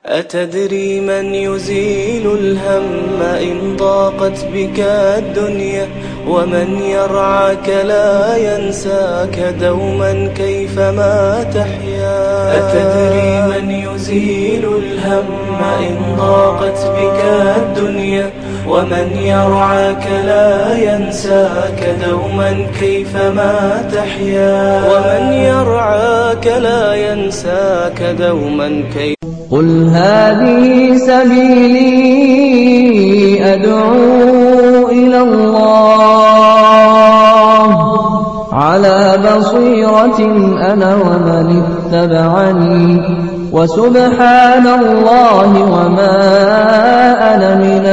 أتدري من يزيل الهم إن ضاقت بك الدنيا، ومن يرعاك لا ينساك دوما كيفما تحيا. أتدري من يزيل الهم إن ضاقت بك الدنيا، ومن يرعاك لا ينساك دوما كيفما تحيا. ومن يرعاك لا ينساك دوما كيفما. قل هذه سبيلي أدعو إلى الله على بصيرة أنا ومن اتبعني وسبحان الله وما أنا من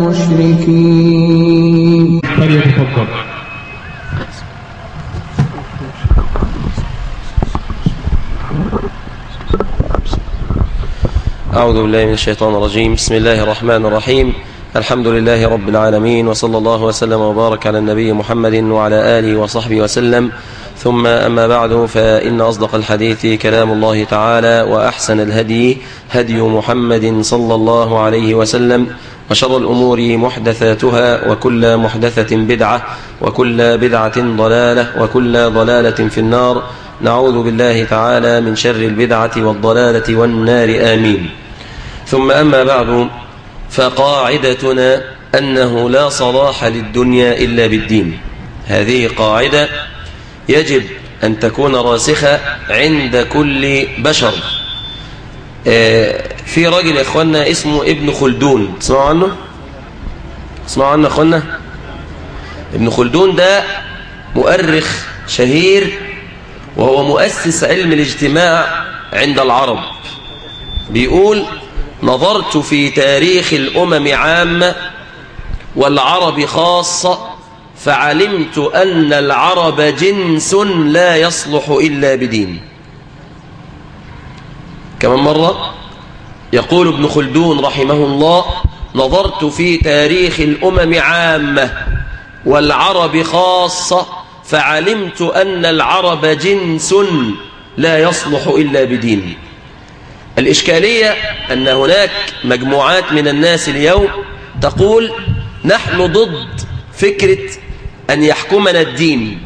المشركين. فليتفضل. أعوذ بالله من الشيطان الرجيم. بسم الله الرحمن الرحيم. الحمد لله رب العالمين، وصلى الله وسلم وبارك على النبي محمد وعلى آله وصحبه وسلم. ثم أما بعد، فإن أصدق الحديث كلام الله تعالى، وأحسن الهدي هدي محمد صلى الله عليه وسلم، وشر الأمور محدثاتها، وكل محدثة بدعة، وكل بدعة ضلالة، وكل ضلالة في النار. نعوذ بالله تعالى من شر البدعة والضلالة والنار، آمين. ثم أما بعد، فقاعدتنا أنه لا صلاح للدنيا إلا بالدين. هذه قاعدة يجب أن تكون راسخة عند كل بشر. في راجل يا إخوانا اسمه ابن خلدون، تسمعوا عنه؟ تسمعوا عنه يا إخوانا؟ ابن خلدون ده مؤرخ شهير، وهو مؤسس علم الاجتماع عند العرب. بيقول: نظرت في تاريخ الأمم عامة والعرب خاصة، فعلمت أن العرب جنس لا يصلح إلا بدين. كمان مرة يقول ابن خلدون رحمه الله: نظرت في تاريخ الأمم عامة والعرب خاصة، فعلمت أن العرب جنس لا يصلح إلا بدين. الإشكالية أن هناك مجموعات من الناس اليوم تقول: نحن ضد فكرة أن يحكمنا الدين،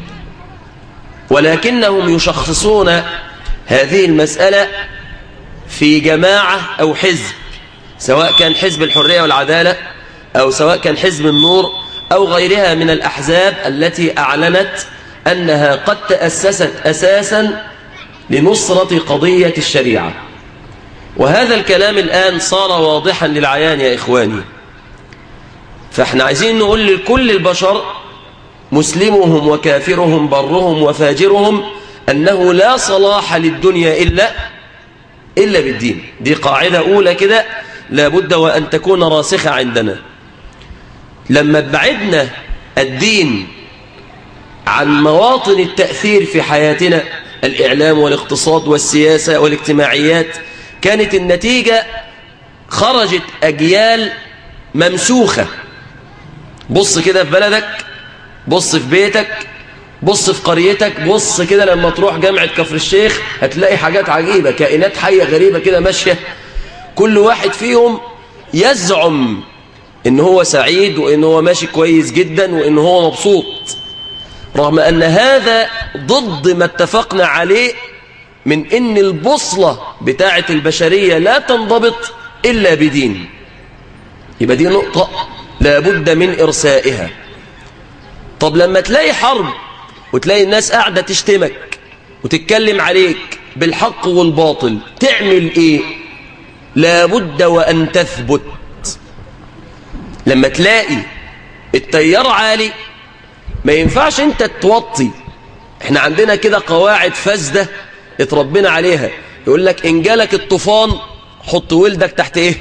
ولكنهم يشخصون هذه المسألة في جماعة أو حزب، سواء كان حزب الحرية والعدالة، أو سواء كان حزب النور، أو غيرها من الأحزاب التي أعلنت أنها قد تأسست أساسا لنصرة قضية الشريعة. وهذا الكلام الآن صار واضحا للعيان يا إخواني. فاحنا عايزين نقول لكل البشر، مسلمهم وكافرهم، برهم وفاجرهم، أنه لا صلاح للدنيا إلا بالدين. دي قاعدة أولى كده لابد وأن تكون راسخة عندنا. لما بعدنا الدين عن مواطن التأثير في حياتنا، الإعلام والاقتصاد والسياسة والاجتماعيات، كانت النتيجة خرجت أجيال ممسوخة. بص كده في بلدك، بص في بيتك، بص في قريتك، بص كده لما تروح جامعة كفر الشيخ هتلاقي حاجات عجيبة، كائنات حية غريبة كده ماشية، كل واحد فيهم يزعم إن هو سعيد، وإن هو ماشي كويس جدا، وإن هو مبسوط، رغم أن هذا ضد ما اتفقنا عليه من إن البوصلة بتاعة البشرية لا تنضبط إلا بدين. يبقى دي نقطة لابد من إرسائها. طب لما تلاقي حرب وتلاقي الناس قاعدة تشتمك وتتكلم عليك بالحق والباطل، تعمل إيه؟ لابد وأن تثبت. لما تلاقي التيار عالي ما ينفعش انت توطي. احنا عندنا كده قواعد فاسدة اتربينا عليها، يقول لك ان جالك الطوفان حط ولدك تحت ايه؟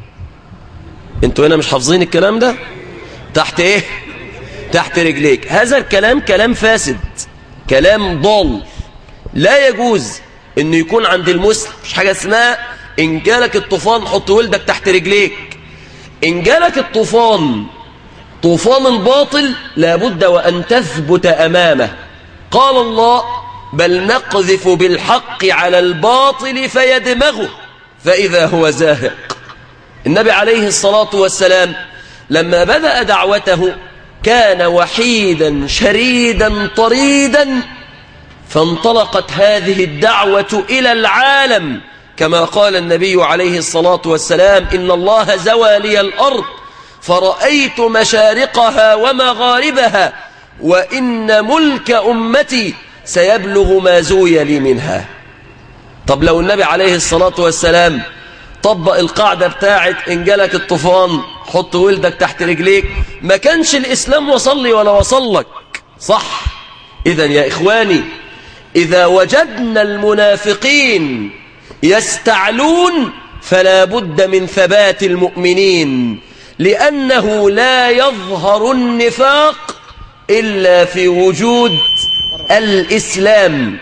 انتوا هنا مش حافظين الكلام ده؟ تحت ايه؟ تحت رجليك. هذا الكلام كلام فاسد، كلام ضال. لا يجوز انه يكون عند المسلم مش حاجة اسمها ان جالك الطوفان حط ولدك تحت رجليك. ان جالك الطوفان، طوفان الباطل، لابد وأن تثبت أمامه. قال الله: بل نقذف بالحق على الباطل فيدمغه فإذا هو زاهق. النبي عليه الصلاة والسلام لما بدأ دعوته كان وحيدا شريدا طريدا، فانطلقت هذه الدعوة إلى العالم كما قال النبي عليه الصلاة والسلام: إن الله زوى لي الأرض فرأيت مشارقها ومغاربها وإن ملك أمتي سيبلغ ما زوي لي منها. طب لو النبي عليه الصلاة والسلام طبق القاعدة بتاعت إن جالك الطوفان حط ولدك تحت رجليك، ما كانش الإسلام وصل لي ولا وصل لك، صح؟ إذن يا إخواني، إذا وجدنا المنافقين يستعلون فلا بد من ثبات المؤمنين، لأنه لا يظهر النفاق إلا في وجود الإسلام،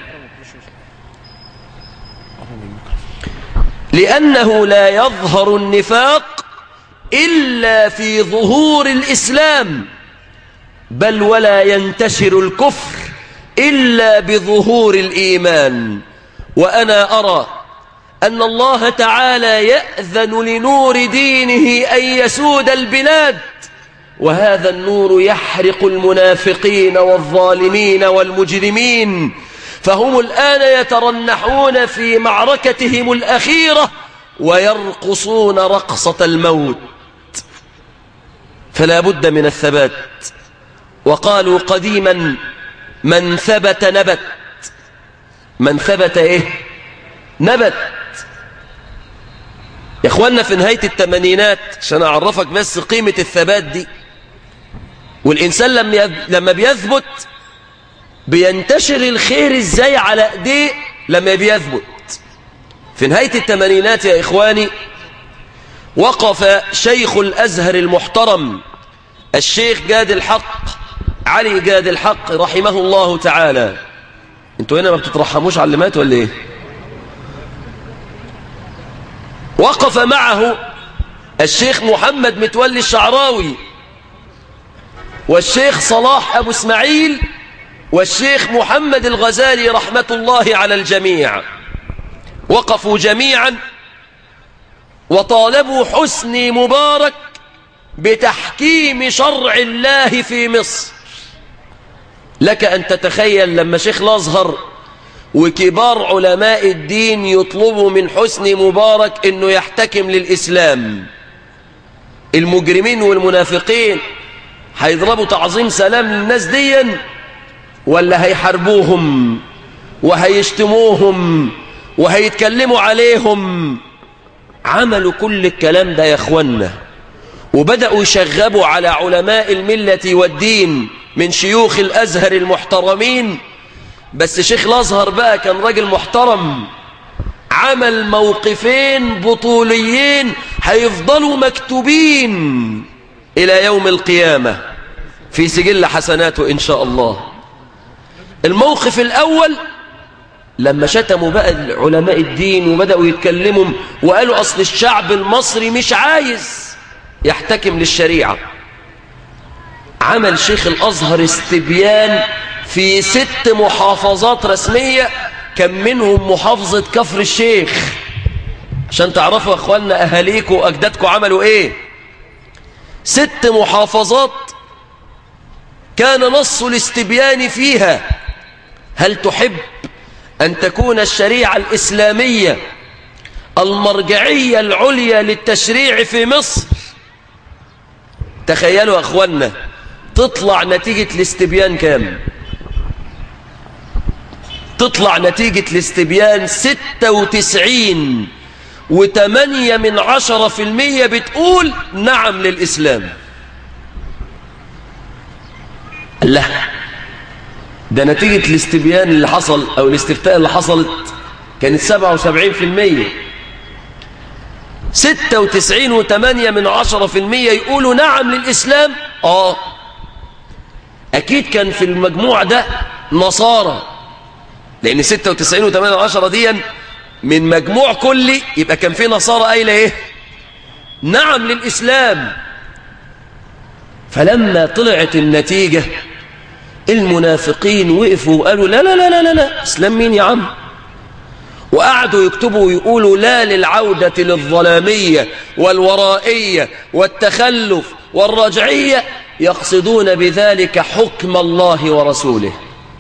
لأنه لا يظهر النفاق إلا في ظهور الإسلام، بل ولا ينتشر الكفر إلا بظهور الإيمان. وأنا أرى أن الله تعالى يأذن لنور دينه أن يسود البلاد، وهذا النور يحرق المنافقين والظالمين والمجرمين، فهم الآن يترنحون في معركتهم الأخيرة ويرقصون رقصة الموت، فلا بد من الثبات. وقالوا قديما: من ثبت نبت. من ثبت إيه؟ نبت. يا إخواننا في نهاية الثمانينات، عشان أعرفك بس قيمة الثبات دي، والإنسان لما بيثبت بينتشر الخير إزاي على إيديه لما بيثبت. في نهاية الثمانينات يا إخواني وقف شيخ الأزهر المحترم الشيخ جاد الحق علي جاد الحق رحمه الله تعالى. انتوا هنا ما بتترحموش على اللي مات ولا ايه؟ وقف معه الشيخ محمد متولي الشعراوي والشيخ صلاح أبو اسماعيل والشيخ محمد الغزالي رحمة الله على الجميع. وقفوا جميعا وطالبوا حسني مبارك بتحكيم شرع الله في مصر. لك أن تتخيل لما شيخ الأزهر وكبار علماء الدين يطلبوا من حسني مبارك أنه يحتكم للإسلام، المجرمين والمنافقين هيضربوا تعظيم سلام للناس ديا ولا هيحاربوهم وهيشتموهم وهيتكلموا عليهم؟ عملوا كل الكلام ده يا اخوانا، وبدأوا يشغبوا على علماء الملة والدين من شيوخ الأزهر المحترمين. بس شيخ الأزهر بقى كان راجل محترم، عمل موقفين بطوليين هيفضلوا مكتوبين إلى يوم القيامة في سجل حسناته إن شاء الله. الموقف الأول لما شتموا بقى علماء الدين وبدأوا يتكلموا وقالوا أصل الشعب المصري مش عايز يحتكم للشريعة، عمل شيخ الأزهر استبيان في 6 محافظات رسمية، كان منهم محافظة كفر الشيخ، عشان تعرفوا أخواننا أهاليكم وأجدادكم عملوا إيه. 6 محافظات كان نص الاستبيان فيها: هل تحب أن تكون الشريعة الإسلامية المرجعية العليا للتشريع في مصر؟ تخيلوا أخواننا تطلع نتيجة الاستبيان كام؟ تطلع نتيجة الاستبيان 96.8% بتقول نعم للإسلام. الله، ده نتيجة الاستبيان اللي حصل أو الاستفتاء اللي حصلت كانت 77%. 96.8% يقولوا نعم للإسلام. أكيد كان في المجموع ده نصارى، لأن 96.8% دي من مجموع كلي، يبقى كان في نصارى قايله إيه؟ نعم للإسلام. فلما طلعت النتيجة المنافقين وقفوا وقالوا لا لا لا لا لا، إسلام مين يا عم؟ وقعدوا يكتبوا ويقولوا لا للعودة للظلامية والورائية والتخلف والرجعية، يقصدون بذلك حكم الله ورسوله.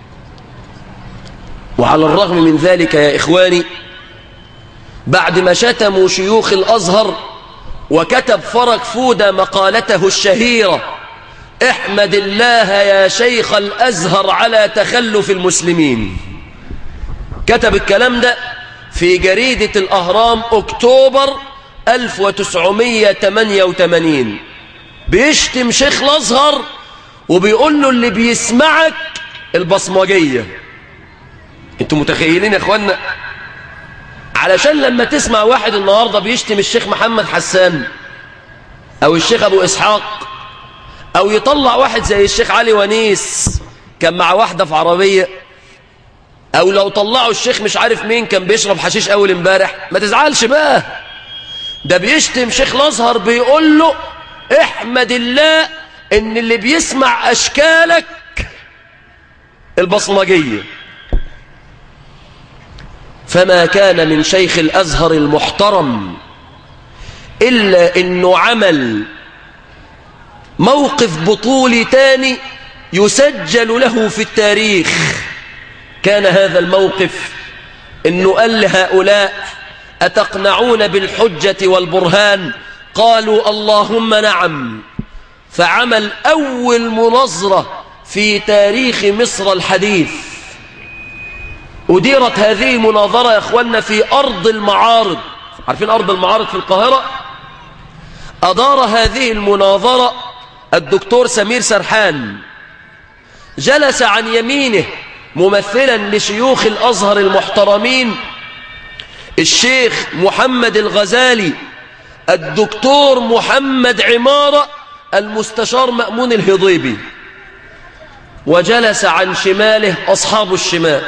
وعلى الرغم من ذلك يا إخواني، بعد ما شتموا شيوخ الأزهر، وكتب فرج فودة مقالته الشهيرة: احمد الله يا شيخ الأزهر على تخلف المسلمين. كتب الكلام ده في جريدة الأهرام أكتوبر 1988، بيشتم شيخ الأزهر وبيقول له اللي بيسمعك البصمجية. انتوا متخيلين يا اخوانا؟ علشان لما تسمع واحد النهاردة بيشتم الشيخ محمد حسان او الشيخ ابو اسحاق، او يطلع واحد زي الشيخ علي ونيس كان مع واحدة في عربية، او لو طلعوا الشيخ مش عارف مين كان بيشرب حشيش اول امبارح، ما تزعلش بقى. ده بيشتم شيخ الازهر بيقول له احمد الله ان اللي بيسمع اشكالك البصمجية. فما كان من شيخ الازهر المحترم الا انه عمل موقف بطولي تاني يسجل له في التاريخ. كان هذا الموقف انه قال لهؤلاء: أتقنعون بالحجة والبرهان؟ قالوا اللهم نعم. فعمل أول مناظرة في تاريخ مصر الحديث. أديرت هذه المناظرة يا أخوانا في أرض المعارض. عارفين أرض المعارض في القاهرة؟ أدار هذه المناظرة الدكتور سمير سرحان، جلس عن يمينه ممثلا لشيوخ الأزهر المحترمين الشيخ محمد الغزالي، الدكتور محمد عمارة، المستشار مأمون الهضيبي، وجلس عن شماله أصحاب الشمال.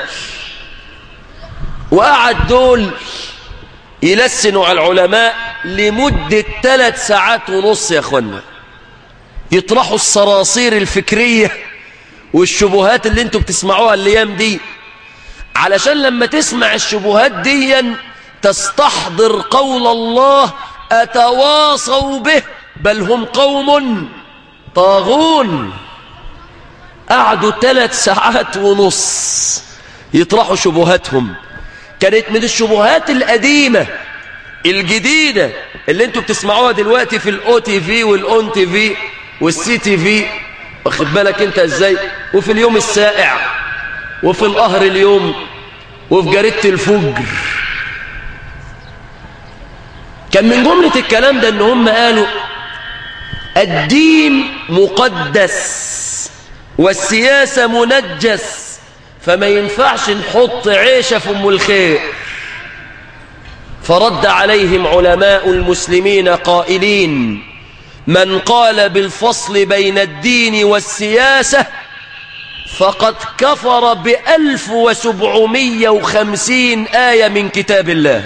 وقعد دول يلسنوا على العلماء لمدة 3 ساعات ونص يا أخوانا، يطرحوا الصراصير الفكرية والشبهات اللي انتوا بتسمعوها الأيام دي، علشان لما تسمع الشبهات دي تستحضر قول الله: أتواصوا به بل هم قوم طاغون. قعدوا 3 ساعات ونص يطرحوا شبهاتهم. كانت من الشبهات القديمة الجديدة اللي انتوا بتسمعوها دلوقتي في الأو تي في والأون تي في والسي تي في، واخد بالك انت ازاي، وفي اليوم السائع وفي القهر اليوم وفي جريدة الفجر. كان من جملة الكلام ده ان هم قالوا الدين مقدس والسياسة منجس، فما ينفعش نحط عيشة في ام الخير. فرد عليهم علماء المسلمين قائلين: من قال بالفصل بين الدين والسياسة فقد كفر ب1750 آية من كتاب الله.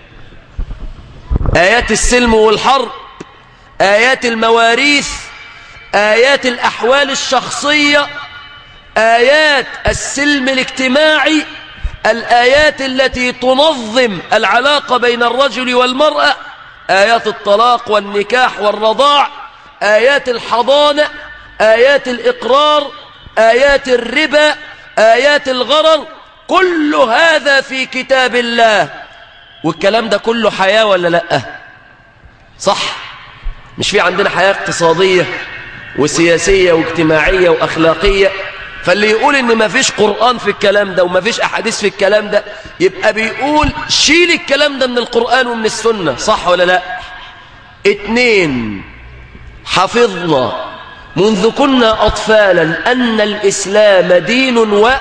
آيات السلم والحرب، آيات المواريث، آيات الأحوال الشخصية، آيات السلم الاجتماعي، الآيات التي تنظم العلاقة بين الرجل والمرأة، آيات الطلاق والنكاح والرضاع، آيات الحضانة، آيات الإقرار، آيات الربا، آيات الغرر. كل هذا في كتاب الله. والكلام ده كله حياة ولا لأ؟ صح؟ مش في عندنا حياة اقتصادية وسياسية واجتماعية وأخلاقية؟ فاللي يقول إن ما فيش قرآن في الكلام ده وما فيش أحاديث في الكلام ده يبقى بيقول شيل الكلام ده من القرآن ومن السنة. صح ولا لأ؟ 2، حفظنا منذ كنا أطفالا أن الإسلام دين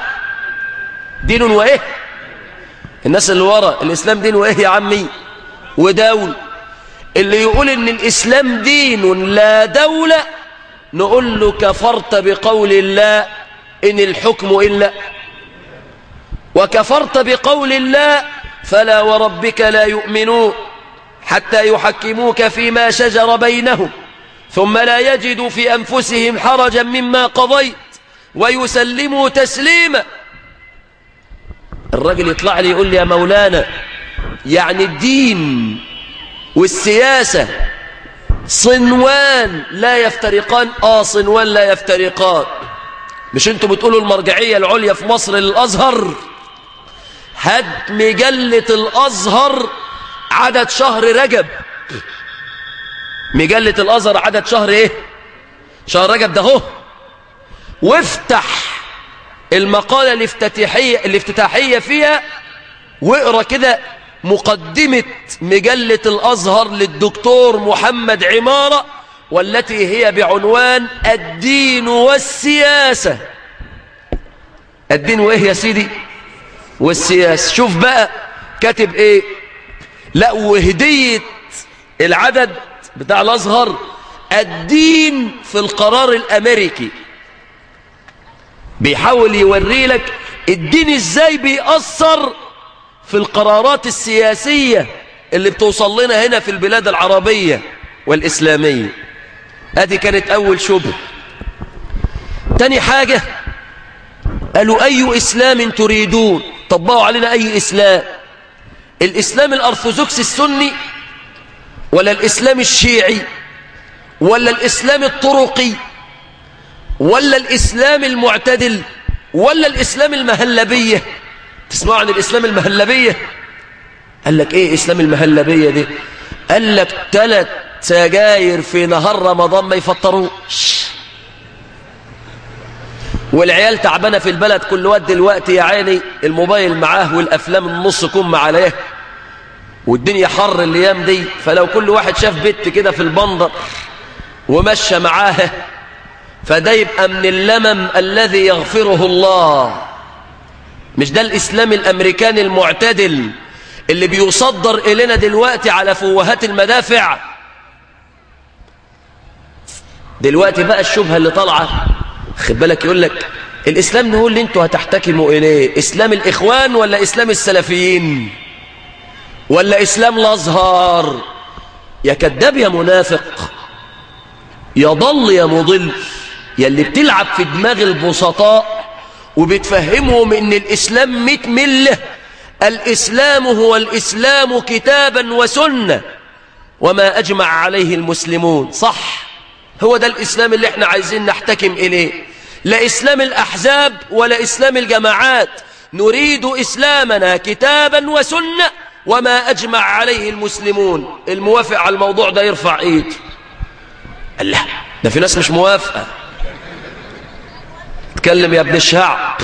وإيه؟ الناس اللي ورا، الإسلام دين وإيه يا عمي؟ ودول. اللي يقول إن الإسلام دين لا دولة نقول له كفرت بقول الله إن الحكم إلا، وكفرت بقول الله فلا وربك لا يؤمنون حتى يحكموك فيما شجر بينهم ثم لا يجدوا في أنفسهم حرجا مما قضيت ويسلموا تسليما. الراجل يطلع لي يقول لي يا مولانا يعني الدين والسياسة صنوان لا يفترقان؟ صنوان لا يفترقان. مش انتوا بتقولوا المرجعية العليا في مصر للأزهر؟ هات مجلة الأزهر عدد شهر رجب، مجلة الأزهر عدد شهر ايه؟ شهر رجب ده هو، وافتح المقالة الافتتاحية فيها واقرأ كده مقدمة مجلة الأزهر للدكتور محمد عمارة، والتي هي بعنوان الدين والسياسة. الدين وايه يا سيدي؟ والسياسة. شوف بقى كاتب ايه. لا وهدية العدد بتاع الأزهر الدين في القرار الأمريكي، بيحاول يوري لك الدين ازاي بيأثر في القرارات السياسية اللي بتوصل لنا هنا في البلاد العربية والإسلامية. ادي كانت أول شبهة. تاني حاجة قالوا أي إسلام تريدون؟ طبقوا علينا أي إسلام؟ الإسلام الأرثوذكسي السني، ولا الإسلام الشيعي، ولا الإسلام الطرقي، ولا الإسلام المعتدل، ولا الإسلام المهلبية؟ تسمعوا عن الإسلام المهلبية؟ قال لك إيه إسلام المهلبية دي؟ قال لك 3 سجاير في نهار رمضان ما يفطروش، والعيال تعبانة في البلد كل وقت دلوقتي يا عيني، الموبايل معاه والأفلام النص كم عليه، والدنيا حر الأيام دي، فلو كل واحد شاف بنت كده في البندر ومشى معاها فده يبقى من اللمم الذي يغفره الله. مش ده الإسلام الأمريكاني المعتدل اللي بيصدر إلينا دلوقتي على فوهات المدافع؟ دلوقتي بقى الشبهة اللي طالعة، خد بالك، يقول لك الإسلام نقول اللي انتوا هتحتكموا إليه إسلام الإخوان ولا إسلام السلفيين ولا إسلام الأزهر؟ يا كذاب يا منافق، يا ضل يا مضل، يا اللي بتلعب في دماغ البسطاء وبتفهمهم ان الإسلام 100 ملة. الإسلام هو الإسلام كتابا وسنة وما أجمع عليه المسلمون. صح، هو ده الإسلام اللي احنا عايزين نحتكم إليه، لا إسلام الأحزاب ولا إسلام الجماعات. نريد إسلامنا كتابا وسنة وما أجمع عليه المسلمون. الموافق على الموضوع ده يرفع ايده. الله، ده في ناس مش موافقة. اتكلم يا ابن الشعب.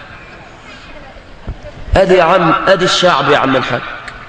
ادي يا عم، ادي الشعب يا عم الحاج.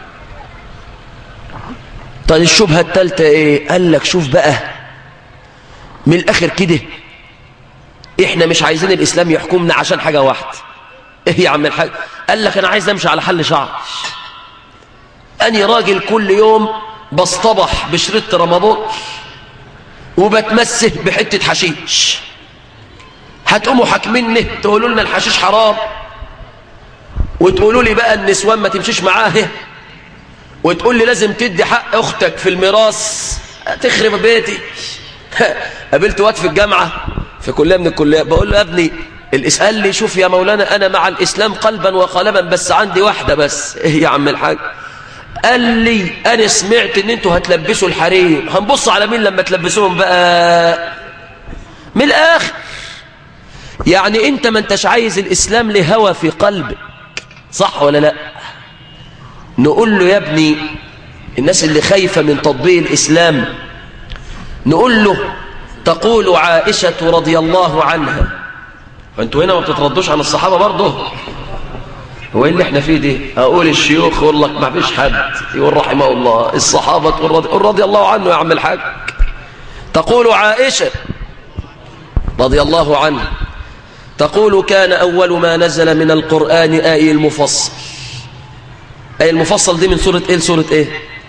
طيب الشبهة الثالثة ايه؟ قال لك شوف بقى من الاخر كده، احنا مش عايزين الاسلام يحكمنا عشان حاجة واحدة. ايه يا عم الحاج؟ قال لك انا عايز امشي على حل شعر. اني راجل كل يوم بصطبح بشريط رمضان وبتمسه بحتة حشيش، هتقوموا حاكميني تقولوا لنا الحشيش حرام، وتقولوا لي بقى النسوان ما تمشيش معاه، وتقول لي لازم تدي حق اختك في الميراث، تخرب بيتي. قابلت واد في الجامعة في كلية من الكليات، بقول له يا ابني قال لي شوف يا مولانا انا مع الاسلام قلبا وقالبا، بس عندي واحدة بس. ايه يا عم الحاج؟ قال لي انا سمعت ان انتوا هتلبسوا الحريم. هنبص على مين لما تلبسوهم بقى؟ من الاخر يعني انت ما انتش عايز الاسلام لهوى في قلبك، صح ولا لا؟ نقول له يا ابني الناس اللي خايفة من تطبيق الاسلام، نقول له تقول عائشة رضي الله عنها. فانتوا هنا ما بتتردوش عن الصحابة برضه؟ هو ايه اللي احنا فيه دي؟ اقول الشيوخ يقول لك ما فيش حد يقول رحمه الله، الصحابة تقول رضي الله عنه يا عم الحاج. تقول عائشة رضي الله عنه، تقول كان أول ما نزل من القرآن آية المفصل. آية المفصل دي من سورة ايه لسورة ايه؟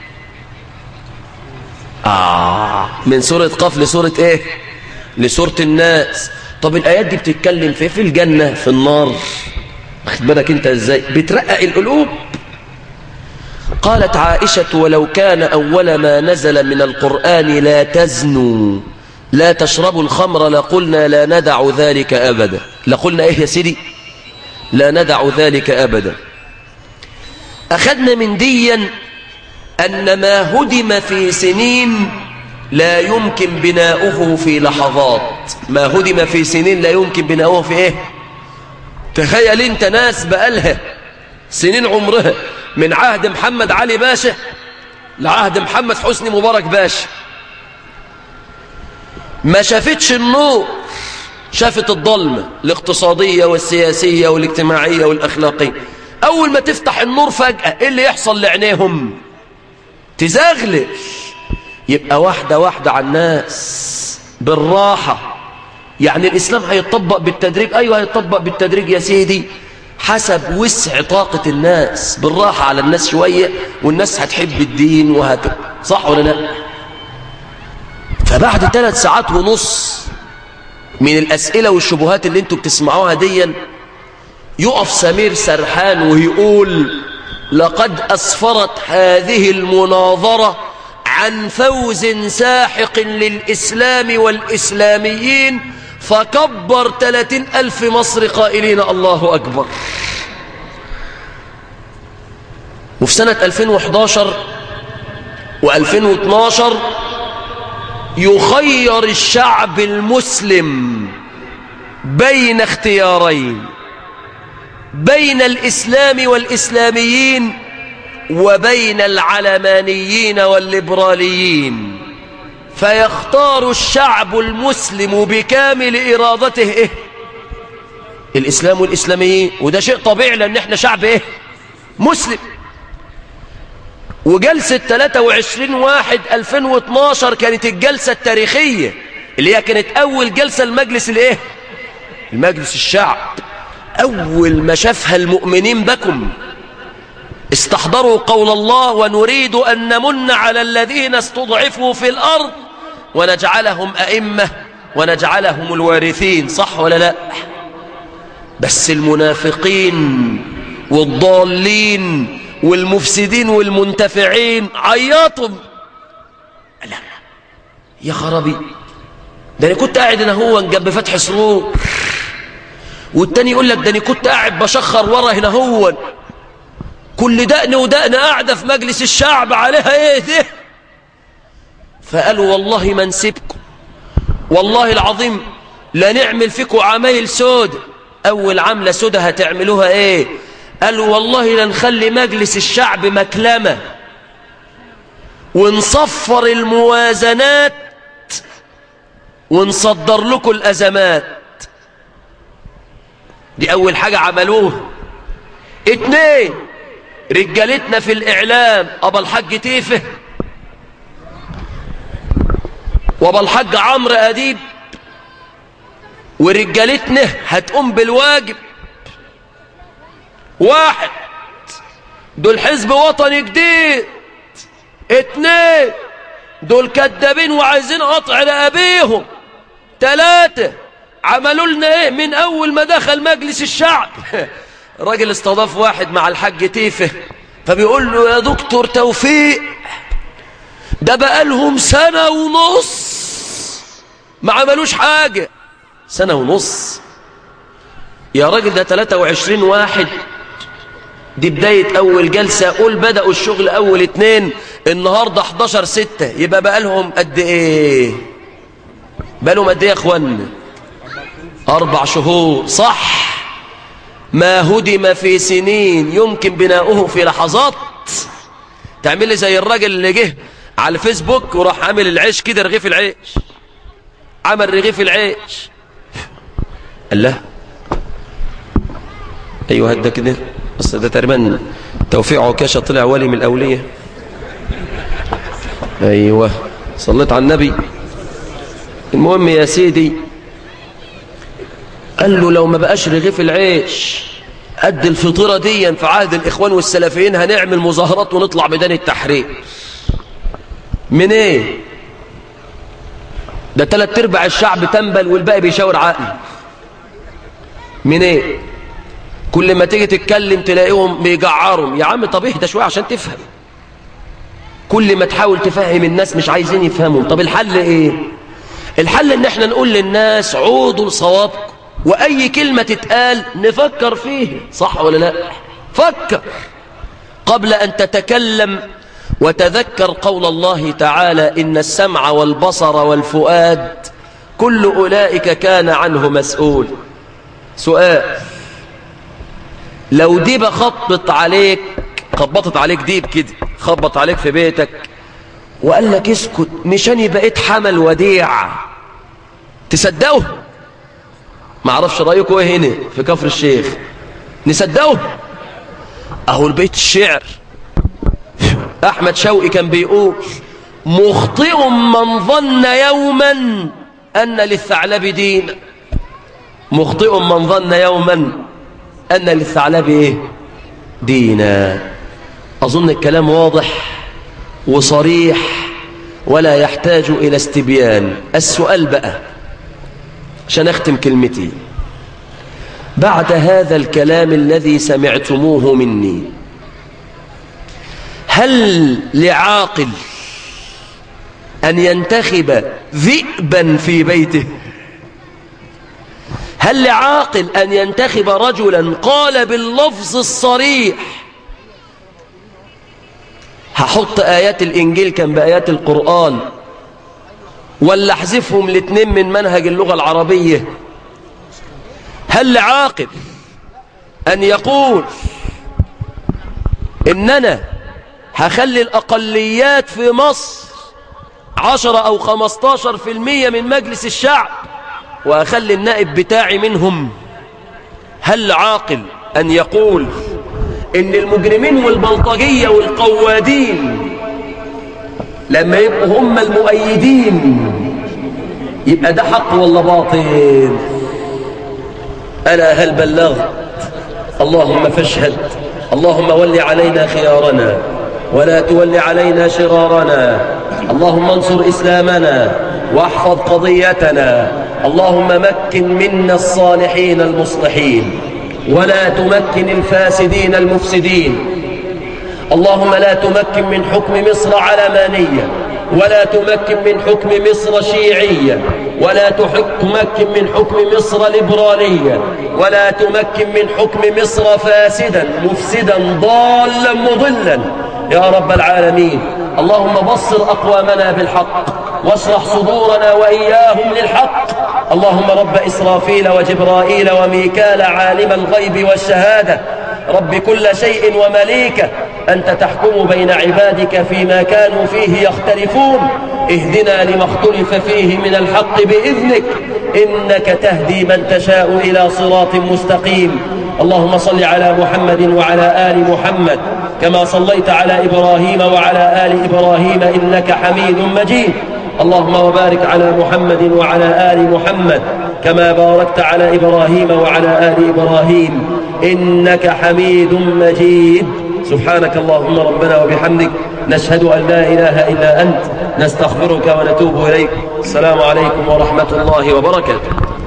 من سورة قاف لسورة ايه؟ لسورة الناس. طب الآيات دي بتتكلم في الجنة في النار؟ واخد بالك انت ازاي؟ بترقق القلوب. قالت عائشة ولو كان أول ما نزل من القرآن لا تزنوا لا تشربوا الخمر لقلنا لا ندع ذلك أبدا. لقلنا ايه يا سيدي؟ لا ندع ذلك أبدا. أخذنا من ديا أن ما هدم في سنين لا يمكن بناؤه في لحظات. ما هدم في سنين لا يمكن بناؤه في إيه؟ تخيل أنت ناس بقالها سنين عمرها من عهد محمد علي باشا لعهد محمد حسني مبارك باشا ما شافتش النور، شافت الظلمة الاقتصادية والسياسية والاجتماعية والأخلاقية. أول ما تفتح النور فجأة إيه اللي يحصل لعينيهم؟ تزغلل. يبقى واحدة واحدة على الناس بالراحة. يعني الإسلام هيتطبق بالتدريج؟ أيوة هيتطبق بالتدريج يا سيدي، حسب وسع طاقة الناس. بالراحة على الناس شوية والناس هتحب الدين صح ولا لا؟ فبعد 3 ساعات ونص من الأسئلة والشبهات اللي انتوا بتسمعوها ديا يقف سمير سرحان ويقول: لقد أسفرت هذه المناظرة عن فوز ساحق للإسلام والإسلاميين، فكبر 30,000 مصري قائلين الله أكبر. وفي سنة 2011 و2012 يخير الشعب المسلم بين اختيارين: بين الإسلام والإسلاميين وبين العلمانيين والليبراليين، فيختار الشعب المسلم بكامل إرادته إيه؟ الإسلام والإسلاميين. وده شيء طبيعي لأن احنا شعب إيه؟ مسلم. وجلسة 23/1/2012 كانت الجلسة التاريخية اللي هي كانت أول جلسة المجلس الإيه؟ المجلس الشعب. أول ما شافها المؤمنين بكم استحضروا قول الله: ونريد أن نمن على الذين استضعفوا في الأرض ونجعلهم أئمة ونجعلهم الوارثين. صح ولا لا؟ بس المنافقين والضالين والمفسدين والمنتفعين عياطوا: لا يا خرابي، ده أنا كنت قاعد هنا هو جنب فتح سرور، والتاني يقول لك ده أنا كنت قاعد بشخر ورا هنا هو، كل دقن ودقن قاعدة في مجلس الشعب عليها ايه ده. فقالوا: والله ما نسيبكم، والله العظيم لا نعمل فيكم عمايل سودة. أول عملة سودة هتعملوها ايه؟ قالوا: والله لا نخلي مجلس الشعب مكلمة ونصفر الموازنات ونصدر لكم الأزمات. دي أول حاجة عملوها. 2، رجالتنا في الإعلام أبا الحاج تيفه وأبا الحاج عمرو أديب ورجالتنا هتقوم بالواجب. 1، دول حزب وطني جديد. 2، دول كدابين وعايزين قطع رقابيهم. 3، عملوا لنا ايه من اول ما دخل مجلس الشعب؟ راجل استضاف واحد مع الحاج تيفه فبيقول له: يا دكتور توفيق، ده بقالهم 1.5 سنة ما عملوش حاجة. 1.5 سنة يا راجل، ده 23/1 دي بداية أول جلسة. قول بدأوا الشغل أول 2، النهاردة 11/6، يبقى بقالهم قد إيه؟ بقالهم قد إيه يا أخوانا؟ 4 شهور. صح؟ ما هدم في سنين يمكن بناؤه في لحظات. تعمل لي زي الراجل اللي جه على الفيسبوك وراح عامل العيش كده، رغيف العيش، عمل رغيف العيش. الله، ايوه هدا كده. بس ده تقريبا توفيق عكاشة طلع ولي من الأولية. ايوه صليت على النبي. المهم يا سيدي، قال له: لو ما بقاش رغيف العيش قد الفطيرة دي في عهد الإخوان والسلفيين هنعمل مظاهرات ونطلع ميدان التحرير. من ايه؟ ده 3/4 الشعب تنبل والباقي بيشاور عقل. من ايه؟ كل ما تيجي تتكلم تلاقيهم بيجعرهم. يا عم طب اهدى شويه عشان تفهم. كل ما تحاول تفهم الناس مش عايزين يفهموا. طب الحل ايه؟ الحل ان احنا نقول للناس: عودوا لصوابكم، واي كلمه تتقال نفكر فيها. صح ولا لا؟ فكر قبل أن تتكلم وتذكر قول الله تعالى إن السمع والبصر والفؤاد كل أولئك كان عنه مسؤول. سؤال: لو ديبة خبطت عليك ديب كده، خبط عليك في بيتك وقال لك اسكت مشاني بقيت حمل وديع، تصدقه؟ ما اعرفش رأيكم ايه هنا في كفر الشيخ، نصدقه؟ اهو البيت الشعر احمد شوقي كان بيقول مخطئ من ظن يوما ان للثعلب دين. مخطئ من ظن يوما ان للثعلب ايه؟ دينا. اظن الكلام واضح وصريح ولا يحتاج الى استبيان. السؤال بقى عشان اختم كلمتي، بعد هذا الكلام الذي سمعتموه مني، هل لعاقل أن ينتخب ذئبا في بيته؟ هل لعاقل أن ينتخب رجلا قال باللفظ الصريح هحط آيات الإنجيل كان بآيات القرآن ولا احذفهم الاثنين من منهج اللغة العربية؟ هل لعاقل أن يقول إننا هخلي الأقليات في مصر 10 أو 15% من مجلس الشعب وأخلي النائب بتاعي منهم؟ هل لعاقل أن يقول إن المجرمين والبلطجية والقوادين لما يبقوا هم المؤيدين يبقى ده حق ولا باطل؟ ألا هل بلغت؟ اللهم فاشهد. اللهم ول علينا خيارنا ولا تول علينا شرارنا. اللهم انصر إسلامنا واحفظ قضيتنا. اللهم مكن منا الصالحين المصلحين ولا تمكن الفاسدين المفسدين. اللهم لا تمكن من حكم مصر علمانية ولا تمكن من حكم مصر شيعية ولا تمكن من حكم مصر ليبرالية ولا تمكن من حكم مصر فاسدا مفسدا ضالا مضلا يا رب العالمين. اللهم بصر أقوامنا بالحق واشرح صدورنا وإياهم للحق. اللهم رب إسرافيل وجبرائيل وميكال عالم الغيب والشهادة رب كل شيء ومليكه، أنت تحكم بين عبادك فيما كانوا فيه يختلفون. اهدنا لما اختلف فيه من الحق بإذنك إنك تهدي من تشاء إلى صراط مستقيم. اللهم صل على محمد وعلى آل محمد كما صليت على إبراهيم وعلى آل إبراهيم إنك حميد مجيد. اللهم وبارك على محمد وعلى آل محمد كما باركت على إبراهيم وعلى آل إبراهيم إنك حميد مجيد. سبحانك اللهم ربنا وبحمدك نشهد أن لا إله إلا أنت نستغفرك ونتوب إليك. السلام عليكم ورحمة الله وبركاته.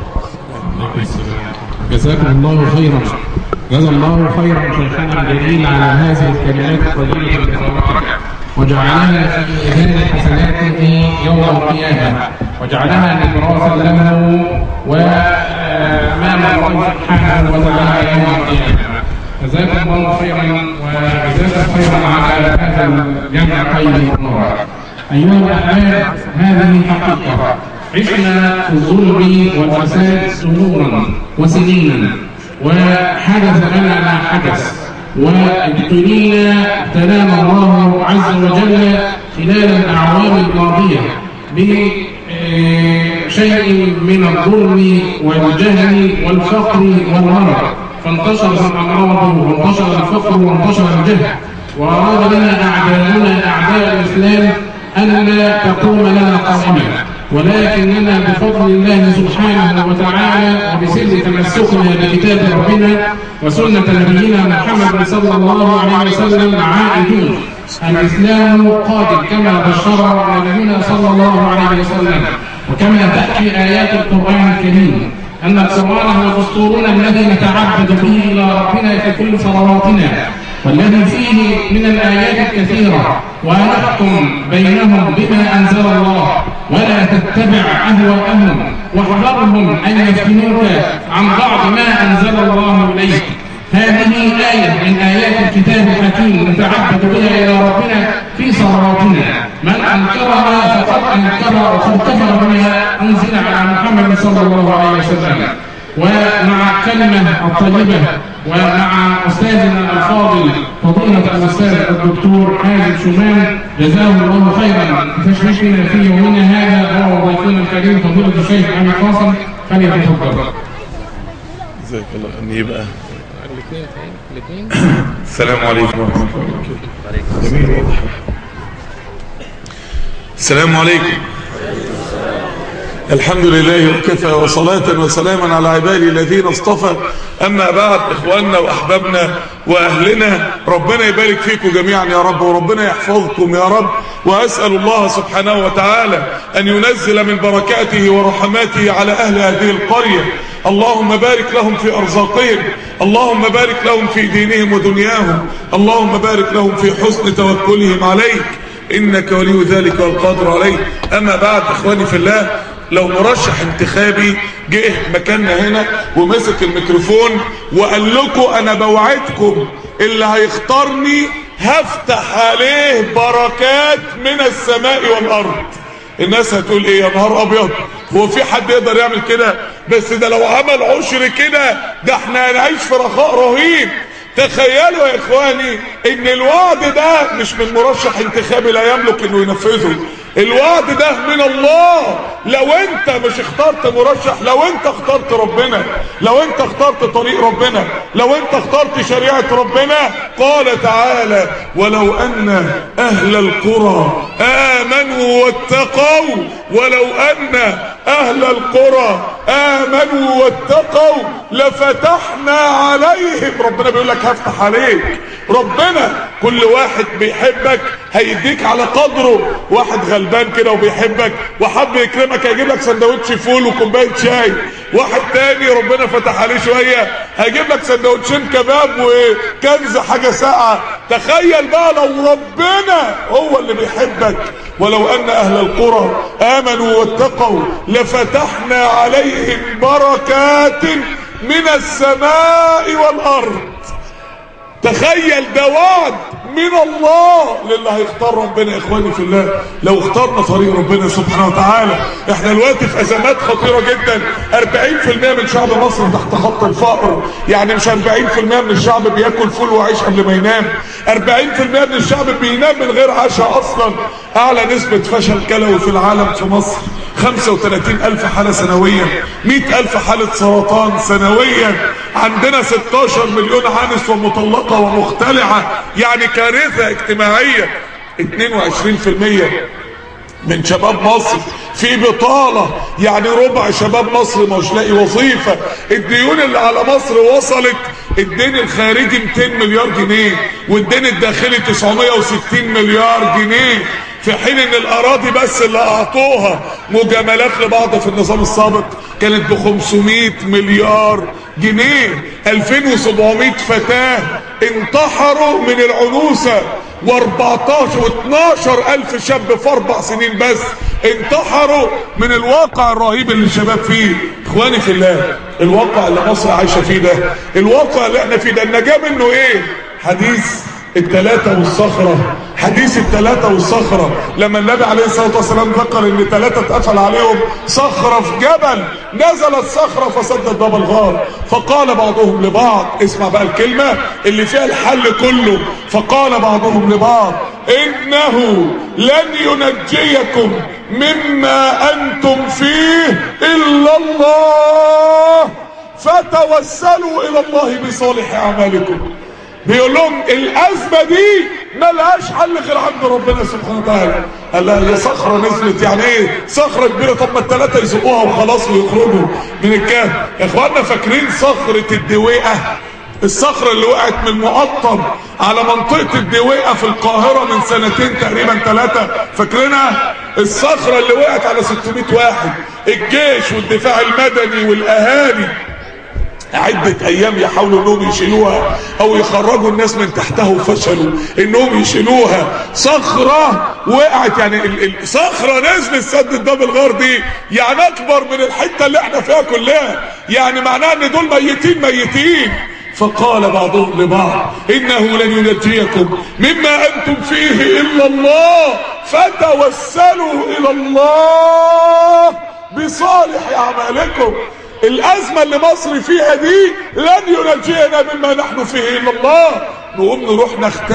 جزاكم الله خيرا. جزا الله خيرا شيخنا الجليل على هذه الكلمات الطيبة المباركة، وجعلها في ميزان حسناته يوم القيامة، وجعلها نبراسا له وأمام الله سبحانه وتعالى يوم القيامة. جزاكم الله خيرا وجزاكم خيرا على هذا الجمع الطيب المبارك. أيها الأحباب، هذه حقيقة عشنا في الظلم والفساد سنورا وسنينا، وحدث لنا ما حدث، ابتلانا الله عز وجل خلال الأعوام الماضية بشيء من الظلم والجهل والفقر والمرض، فانتشرت الأمراض وانتشر الفقر وانتشر الجهل، وأراد لنا أعداؤنا أعداء الإسلام أن لا تقوم لنا قائمة، ولكننا بفضل الله سبحانه وتعالى وبسر تمسكنا بكتاب ربنا وسنة نبينا محمد صلى الله عليه وسلم عائدون. الإسلام قادم كما بشر نبينا صلى الله عليه وسلم، وكما تحكي آيات القرآن الكريم أن القرآن هو دستورنا الذي نتعبد به إلى ربنا في كل صلواتنا، والذي فيه من الآيات الكثيرة ونحكم بينهم بما أنزل الله ولا تتبع أهواءهم واحذرهم أن يفتنوك عن بعض ما أنزل الله إليك، هذه آية من آيات الكتاب الحكيم نتعبد بها إلى ربنا في صلواتنا، من أنكرها فقد أنكر وقد كفر بما أنزل على محمد صلى الله عليه وسلم. ومع الكلمة الطيبة ومع أستاذنا الفاضل فضيلة الأستاذ الدكتور حازم شومان جزاه الله خيرا بتشريفنا في يومنا هذا، هو ضيفنا الكريم فضيلة الشيخ علي قاسم، فليتفضل. جزاك الله خير. يبقى الاثنين. السلام عليكم ورحمة الله وبركاته. السلام عليكم. الحمد لله وكفى، وصلاة وسلاما على عباده الذين اصطفى. أما بعد، إخواننا وأحبابنا وأهلنا، ربنا يبارك فيكم جميعا يا رب، وربنا يحفظكم يا رب. وأسأل الله سبحانه وتعالى أن ينزل من بركاته ورحماته على أهل هذه القرية. اللهم بارك لهم في أرزاقهم، اللهم بارك لهم في دينهم ودنياهم، اللهم بارك لهم في حسن توكلهم عليك، إنك ولي ذلك والقادر عليه. أما بعد، إخواني في الله، لو مرشح انتخابي جه مكاننا هنا ومسك الميكروفون وقال لكم انا بوعدكم اللي هيختارني هفتح عليه بركات من السماء والارض، الناس هتقول ايه؟ يا نهار ابيض، هو في حد يقدر يعمل كده؟ بس ده لو عمل عشر كده ده احنا هنعيش في رخاء رهيب. تخيلوا يا اخواني ان الوعد ده مش من مرشح انتخابي لا يملك انه ينفذه، الوعد ده من الله. لو انت مش اخترت مرشح، لو انت اخترت ربنا، لو انت اخترت طريق ربنا، لو انت اخترت شريعة ربنا، قال تعالى: ولو ان اهل القرى امنوا واتقوا، ولو ان اهل القرى امنوا واتقوا لفتحنا عليهم. ربنا بيقول لك هفتح عليك. ربنا كل واحد بيحبك هيديك على قدره. واحد غلبان كده وبيحبك وحب يكرمك هيجيب لك سندوتش فول وكوبايه شاي. واحد تاني ربنا فتح عليه شويه هيجيب لك سندوتشين كباب وكنز حاجه ساقعه. تخيل بقى لو ربنا هو اللي بيحبك. ولو ان اهل القرى امنوا واتقوا لفتحنا عليهم بركات من السماء والارض. تخيل، ده وعد من الله للي هيختار ربنا. يا اخواني في الله، لو اخترنا طريق ربنا سبحانه وتعالى، احنا دلوقتي في ازمات خطيره جدا. 40% من شعب مصر تحت خط الفقر، يعني مش 40% من الشعب بياكل فول وعيش قبل ما ينام، 40% من الشعب بينام من غير عشاء اصلا. اعلى نسبه فشل كلوي في العالم في مصر، 35,000 حاله سنويا، 100,000 حاله سرطان سنويا، عندنا 16 مليون عانس ومطلقه ومختلعه، يعني كارثه اجتماعيه. 22% من شباب مصر في بطالة، يعني ربع شباب مصر مش لاقي وظيفة. الديون اللي على مصر وصلت، الدين الخارجي 200 مليار جنيه والدين الداخلي 960 مليار جنيه، في حين ان الاراضي بس اللي اعطوها مجاملات لبعض في النظام السابق كانت ب 500 مليار جنيه. 2700 فتاة انتحروا من العنوسة، و12 ألف شاب في 4 سنين بس انتحروا من الواقع الرهيب اللي الشباب فيه. اخواني في الله، الواقع اللي مصر عايشة فيه ده، الواقع اللي احنا فيه ده، النجاة منه ايه؟ حديث الثلاثة والصخرة. حديث الثلاثة والصخرة، لما النبي عليه الصلاة والسلام ذكر ان 3 اتقفل عليهم صخرة في جبل، نزلت صخرة فسدت باب الغار، فقال بعضهم لبعض، اسمع بقى الكلمة اللي فيها الحل كله، فقال بعضهم لبعض: انه لن ينجيكم مما انتم فيه الا الله، فتوسلوا الى الله بصالح اعمالكم. بيقول لهم الازمه دي ملهاش حل غير عند ربنا سبحانه وتعالى. قال لها هي صخره نزلت، يعني ايه صخره كبيره؟ طب ما الثلاثه يزقوها وخلاص ويخرجوا من الكهف. يا اخوانا، فاكرين صخره الدويقه؟ الصخره اللي وقعت من المقطم على منطقه الدويقه في القاهره من 2 تقريبا 3، فاكرينها؟ الصخره اللي وقعت على 600 واحد، الجيش والدفاع المدني والاهالي عدة ايام يحاولوا انهم يشيلوها او يخرجوا الناس من تحتها وفشلوا انهم يشيلوها. صخرة وقعت، يعني صخرة نزلت سدت باب الغار دي، يعني اكبر من الحتة اللي احنا فيها كلها، يعني معناها ان دول ميتين. فقال بعضهم لبعض إنه لن ينجيكم مما أنتم فيه إلا الله فتوسلوا إلى الله بصالح أعمالكم. الأزمة اللي مصر فيها دي لن ينجينا مما نحن فيه إلا الله. نقوم نروح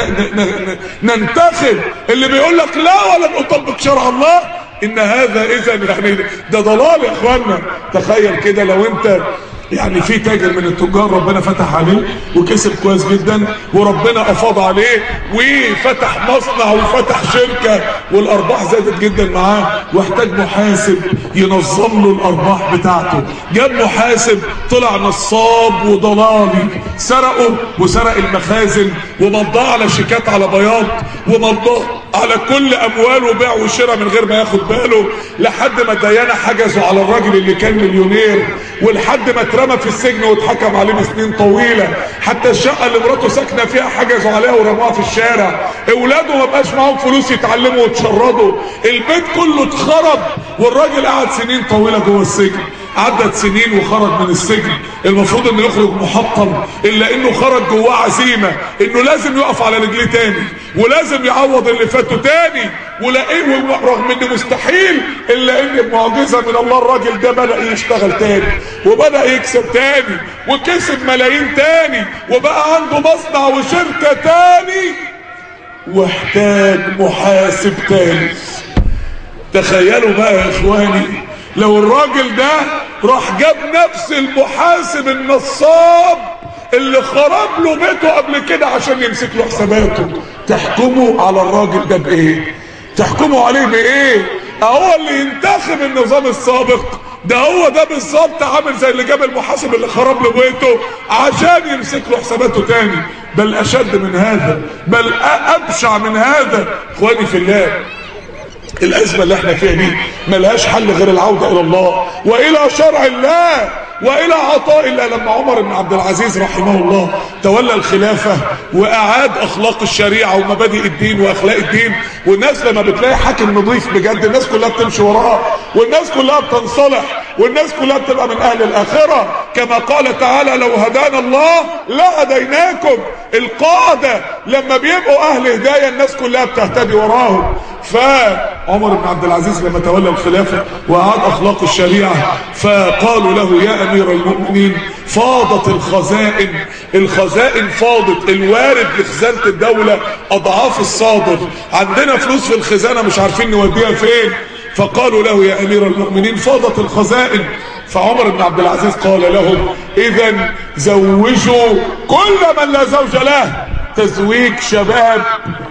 ننتخب اللي بيقول لك لا ولا نطبق شرع الله. إن هذا إذا يعني ده ضلال يا إخوانا. تخيل كده لو أنت يعني في تاجر من التجار ربنا فتح عليه وكسب كويس جدا وربنا افاض عليه وفتح مصنع وفتح شركة والارباح زادت جدا معاه واحتاج محاسب ينظم له الارباح بتاعته. جاب محاسب طلع نصاب وضلالي، سرقه وسرق المخازن ومضاه على شيكات على بياض ومضاه على كل امواله بيع وشراء من غير ما ياخد باله، لحد ما الديانه حجزوا على الراجل اللي كان مليونير، ولحد ما اترمى في السجن واتحكم عليه بسنين طويله. حتى الشقه اللي مراته ساكنه فيها حجزوا عليها ورموها في الشارع. اولاده ما بقاش معاهم فلوس يتعلموا ويتشردوا. البيت كله اتخرب والراجل قعد سنين طويله جوه السجن. عدت سنين وخرج من السجن، المفروض انه يخرج محطم، الا انه خرج جواه عزيمه انه لازم يقف على رجليه تاني ولازم يعوض اللي فاته تاني. ولقيه رغم انه مستحيل الا ان بمعجزه من الله الراجل ده بدا يشتغل تاني وبدا يكسب تاني وكسب ملايين تاني وبقى عنده مصنع وشركه تاني واحتاج محاسب تاني. تخيلوا بقى يا اخواني لو الراجل ده راح جاب نفس المحاسب النصاب اللي خرب له بيته قبل كده عشان يمسك له حساباته، تحكموا على الراجل ده بايه؟ تحكموا عليه بايه؟ هو اللي ينتخب النظام السابق ده هو ده بالظبط عامل زي اللي جاب المحاسب اللي خرب له بيته عشان يمسك له حساباته تاني، بل اشد من هذا، بل ابشع من هذا. اخواني في الله، الازمه اللي احنا فيها دي ملهاش حل غير العوده الى الله والى شرع الله والى عطاء الله. لما عمر بن عبد العزيز رحمه الله تولى الخلافه واعاد اخلاق الشريعه ومبادئ الدين واخلاق الدين، والناس لما بتلاقي حاكم نظيف بجد الناس كلها بتمشي وراه والناس كلها بتنصلح والناس كلها بتبقى من اهل الاخره، كما قال تعالى لو هدانا الله لهديناكم. القاده لما بيبقوا اهل هدايه الناس كلها بتهتدي وراهم. فعمر بن عبد العزيز لما تولى الخلافه واعاد اخلاق الشريعه فقالوا له يا امير المؤمنين فاضت الخزائن، الخزائن فاضت، الوارد لخزانه الدوله اضعاف الصادر، عندنا فلوس في الخزانه مش عارفين نوديها فين. فقالوا له يا امير المؤمنين فاضت الخزائن. فعمر بن عبد العزيز قال لهم اذا زوجوا كل من لا زوج له، تزويج شباب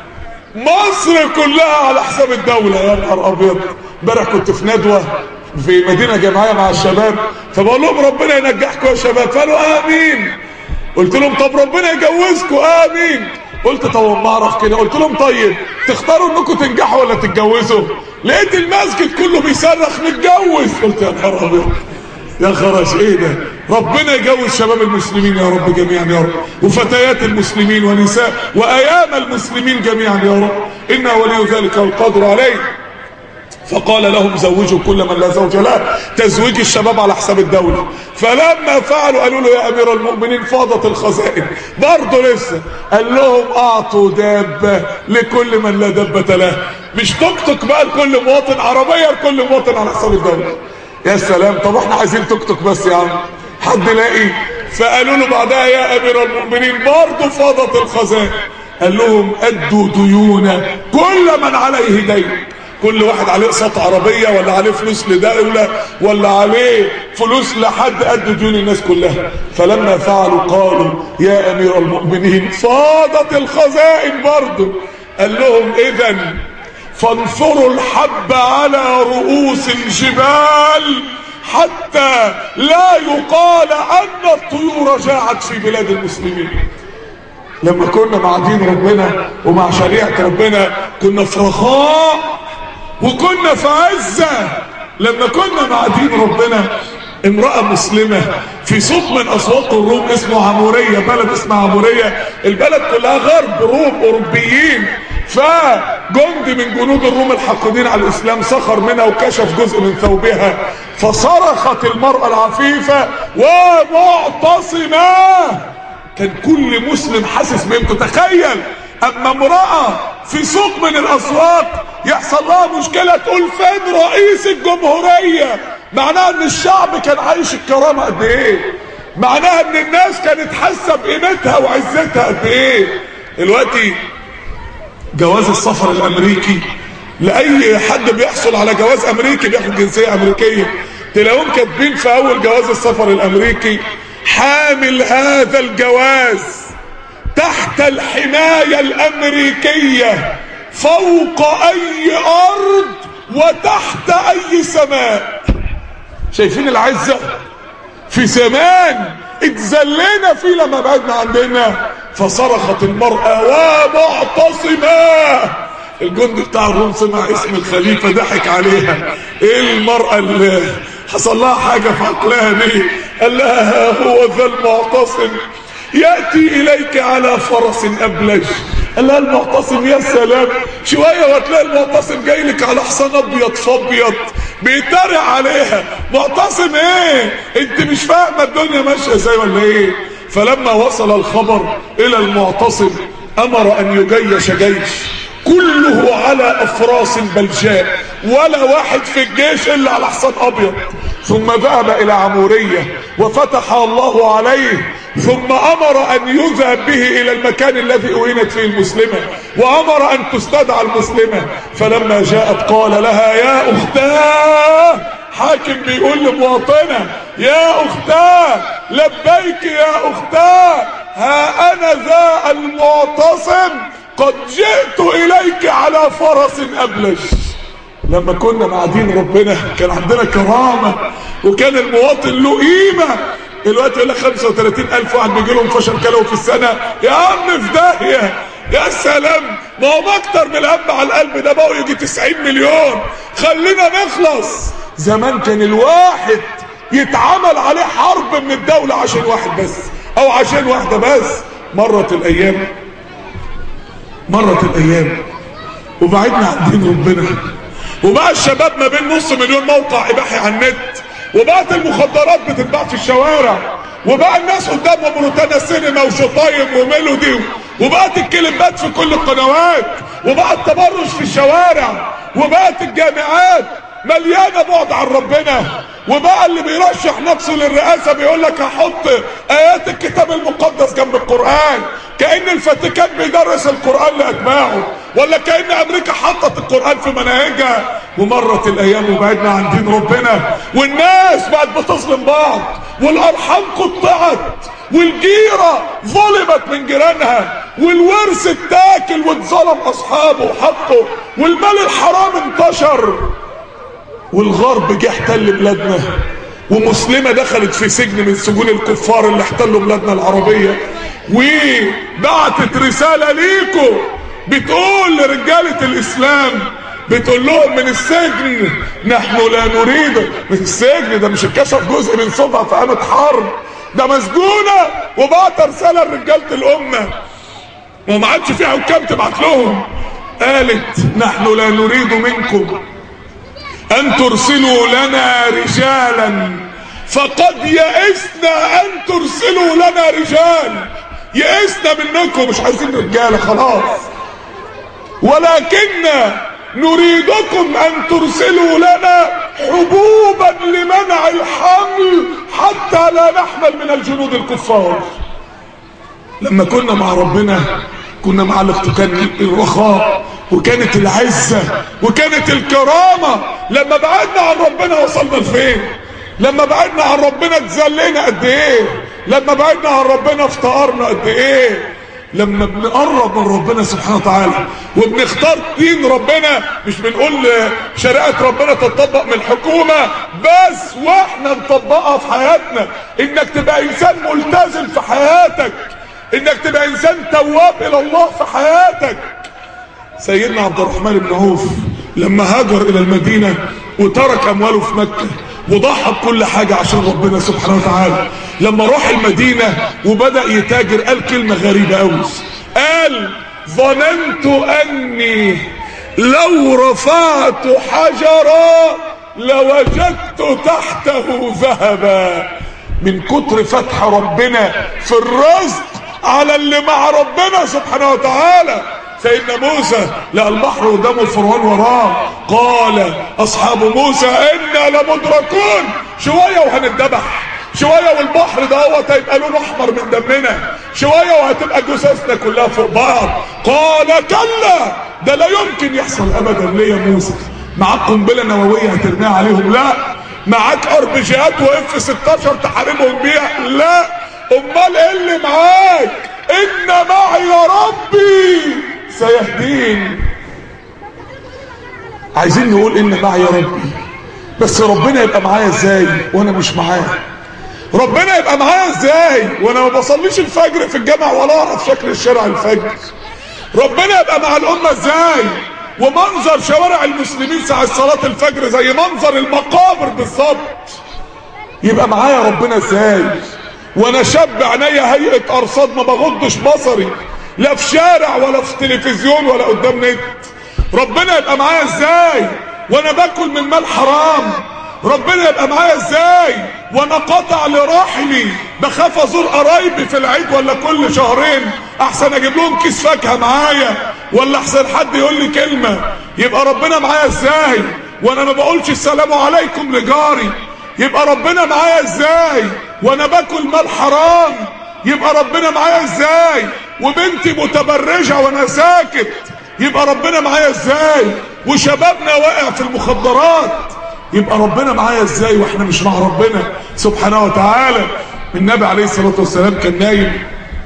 مصر كلها على حساب الدولة. يا نهار ابيض، امبارح كنت في ندوة في مدينة جامعية مع الشباب فبقول لهم ربنا ينجحكم يا شباب، قالوا امين. قلت لهم طب ربنا يجوزكم، امين. قلت طب ما اعرف كده، قلت لهم طيب تختاروا انكم تنجحوا ولا تتجوزوا؟ لقيت المسجد كله بيصرخ نتجوز. قلت يا نهار ابيض يا خرج ايه ده. ربنا يجوز شباب المسلمين يا رب جميعا يا رب، وفتيات المسلمين ونساء وايام المسلمين جميعا يا رب، إنا ولي ذلك والقادر عليه. فقال لهم زوجوا كل من لا زوج له، تزويج الشباب على حساب الدولة. فلما فعلوا قالوا له يا امير المؤمنين فاضت الخزائن، برضه لسه. قال لهم اعطوا دابة لكل من لا دابة له، مش توك توك بقى لكل مواطن، عربية لكل مواطن على حساب الدولة. يا سلام، طب احنا عايزين توك توك بس يا عم، حد لاقي؟ فقالوا له بعدها يا امير المؤمنين برضه فاضت الخزائن. قال لهم ادوا ديون كل من عليه دين، كل واحد عليه قسط عربية ولا عليه فلوس لدولة ولا عليه فلوس لحد قد ديون الناس كلها. فلما فعلوا قالوا يا امير المؤمنين فاضت الخزائن برضه. قال لهم اذا فانفروا الحب على رؤوس الجبال حتى لا يقال ان الطيور جاعت في بلاد المسلمين. لما كنا مع دين ربنا ومع شريعة ربنا كنا في رخاء وكنا في عزة. لما كنا مع دين ربنا امرأة مسلمة في سوق من اسواق الروم اسمه عمورية، بلد اسمها عمورية، البلد كلها غرب روم اوروبيين. فجند من جنود الروم الحاقدين على الاسلام سخر منها وكشف جزء من ثوبها، فصرخت المرأة العفيفة ومعتصمة كان كل مسلم حاسس بقيمته. تخيل اما امرأة في سوق من الاسواق يحصل لها مشكلة تقول فين رئيس الجمهورية، معناها ان الشعب كان عايش الكرامة قد ايه، معناها ان الناس كانت حاسة بقيمتها وعزتها قد ايه. دلوقتي جواز السفر الامريكي، لاي حد بيحصل على جواز امريكي بياخد جنسية امريكية، تلاقوهم كاتبين في اول جواز السفر الامريكي حامل هذا الجواز تحت الحماية الامريكية فوق اي ارض وتحت اي سماء. شايفين العزة؟ في زمان اتذلينا فيه لما بعدنا عندنا. فصرخت المرأة ومعتصمة. الجندي بتاع الروم سمع اسم الخليفة ضحك عليها. ايه المرأة اللي حصل لها حاجة في عقلها دي؟ قال لها هو ذا المعتصم يأتي إليك على فرس أبلج. قال لها المعتصم؟ يا سلام، شوية وتلاقي المعتصم جاي لك على حصان أبيض فابيض بيتريق عليها. معتصم ايه؟ انت مش فاهمة الدنيا ماشية ازاي ولا ايه؟ فلما وصل الخبر إلى المعتصم أمر أن يجيش جيش كله على افراس بلجاء، ولا واحد في الجيش الا على حصان ابيض. ثم ذهب الى عمورية وفتح الله عليه، ثم امر ان يذهب به الى المكان الذي اهينت فيه المسلمة، وامر ان تستدعى المسلمة. فلما جاءت قال لها يا اختاه، حاكم بيقول لمواطنة يا اختاه لبيك يا اختاه، ها انا ذا المعتصم قد جئت اليك على فرس ابلج. لما كنا مع دين ربنا كان عندنا كرامة وكان المواطن له قيمة. دلوقتي يقول لك 35,000 واحد بيجي لهم فشل كلوي في السنة. يا عم في داهية، يا سلام، ما هو اكتر من الهم على القلب ده بقوا يجي 90 مليون. خلينا نخلص. زمان كان الواحد يتعمل عليه حرب من الدولة عشان واحد بس او عشان واحدة بس. مرت الايام وبعدنا عن دين ربنا، وبقى الشباب ما بين 500,000 موقع اباحي على النت، وبقت المخدرات بتتباع في الشوارع، وبقى الناس قدامهم روتانا سينما وشطايم وميلودي، وبقت الكليبات في كل القنوات، وبقى التبرج في الشوارع، وبقت الجامعات مليانة بعد عن ربنا، وبقى اللي بيرشح نفسه للرئاسة بيقول لك هحط ايات الكتاب المقدس جنب القرآن، كأن الفاتيكان بيدرس القرآن لأتباعه، ولا كأن امريكا حطت القرآن في مناهجها. ومرت الايام وبعدنا عن دين ربنا، والناس بقت بتظلم بعض، والارحام قطعت، والجيرة ظلمت من جيرانها، والورث اتاكل واتظلم اصحابه وحقه، والمال الحرام انتشر، والغرب جه احتل بلادنا، ومسلمة دخلت في سجن من سجون الكفار اللي احتلوا بلادنا العربية، وبعتت رسالة ليكم بتقول لرجالة الاسلام، بتقول لهم من السجن نحن لا نريد. من السجن ده مش اتكشف جزء من صوتها في قامة حرب، ده مسجونة، وبعت رسالة لرجالة الامة وما عادش في حكام تبعت لهم. قالت نحن لا نريد منكم ان ترسلوا لنا رجالا، فقد يئسنا ان ترسلوا لنا رجال. يئسنا منكم، مش عايزين رجاله خلاص، ولكن نريدكم ان ترسلوا لنا حبوبا لمنع الحمل حتى لا نحمل من الجنود الكفار. لما كنا مع ربنا كنا مع الاقتكان الرخاء، وكانت العزة وكانت الكرامة. لما بعدنا عن ربنا وصلنا لفين؟ لما بعدنا عن ربنا اتذلينا قد ايه؟ لما بعدنا عن ربنا افتقرنا قد ايه؟ لما بنقرب من ربنا سبحانه وتعالى وبنختار دين ربنا، مش بنقول شريعة ربنا تطبق من الحكومة بس واحنا نطبقها في حياتنا. انك تبقى انسان ملتزم في حياتك، انك تبقى انسان تواب الى الله في حياتك. سيدنا عبد الرحمن بن عوف لما هاجر الى المدينة وترك امواله في مكة وضحى بكل حاجة عشان ربنا سبحانه وتعالى، لما راح المدينة وبدأ يتاجر قال كلمة غريبة قوي، قال ظننت اني لو رفعت حجرا لوجدت تحته ذهبا. من كتر فتح ربنا في الرزق على اللي مع ربنا سبحانه وتعالى. سيدنا موسى لقى البحر قدامه الفرعون وراه، قال اصحاب موسى انا لمدركون، شويه وهنتذبح، شويه والبحر دوت هيبقى لونه احمر من دمنا، شويه وهتبقى جثثنا كلها فوق بعض. قال كلا، ده لا يمكن يحصل ابدا. ليه يا موسى؟ معاك قنبله نوويه هترميها عليهم؟ لا. معاك اربجيات واف 16 تحاربهم بيها؟ لا. امال ايه اللي معاك؟ ان معي ربي سيهدين. عايزين نقول ان معي ربي، بس ربنا يبقى معايا ازاي وانا مش معاه؟ ربنا يبقى معايا ازاي وانا ما بصليش الفجر في الجامع ولا اعرف شكل الشارع الفجر؟ ربنا يبقى مع الامه ازاي ومنظر شوارع المسلمين ساعة صلاة الفجر زي منظر المقابر بالظبط؟ يبقى معايا ربنا ازاي وانا شاب عينيا هيئة ارصاد ما بغضش بصري لا في شارع ولا في تلفزيون ولا قدام نت؟ ربنا يبقى معايا ازاي وانا باكل من مال حرام؟ ربنا يبقى معايا ازاي وانا قاطع لراحلي بخاف ازور قرايبي في العيد ولا كل شهرين احسن اجيب لهم كيس فاكهه معايا ولا احسن حد يقول لي كلمه؟ يبقى ربنا معايا ازاي وانا ما بقولش السلام عليكم لجاري؟ يبقى ربنا معايا ازاي وانا باكل مال حرام؟ يبقى ربنا معايا ازاي وبنتي متبرجه وانا ساكت؟ يبقى ربنا معايا ازاي وشبابنا واقع في المخدرات؟ يبقى ربنا معايا ازاي واحنا مش مع ربنا سبحانه وتعالى؟ النبي عليه الصلاة والسلام كان نايم،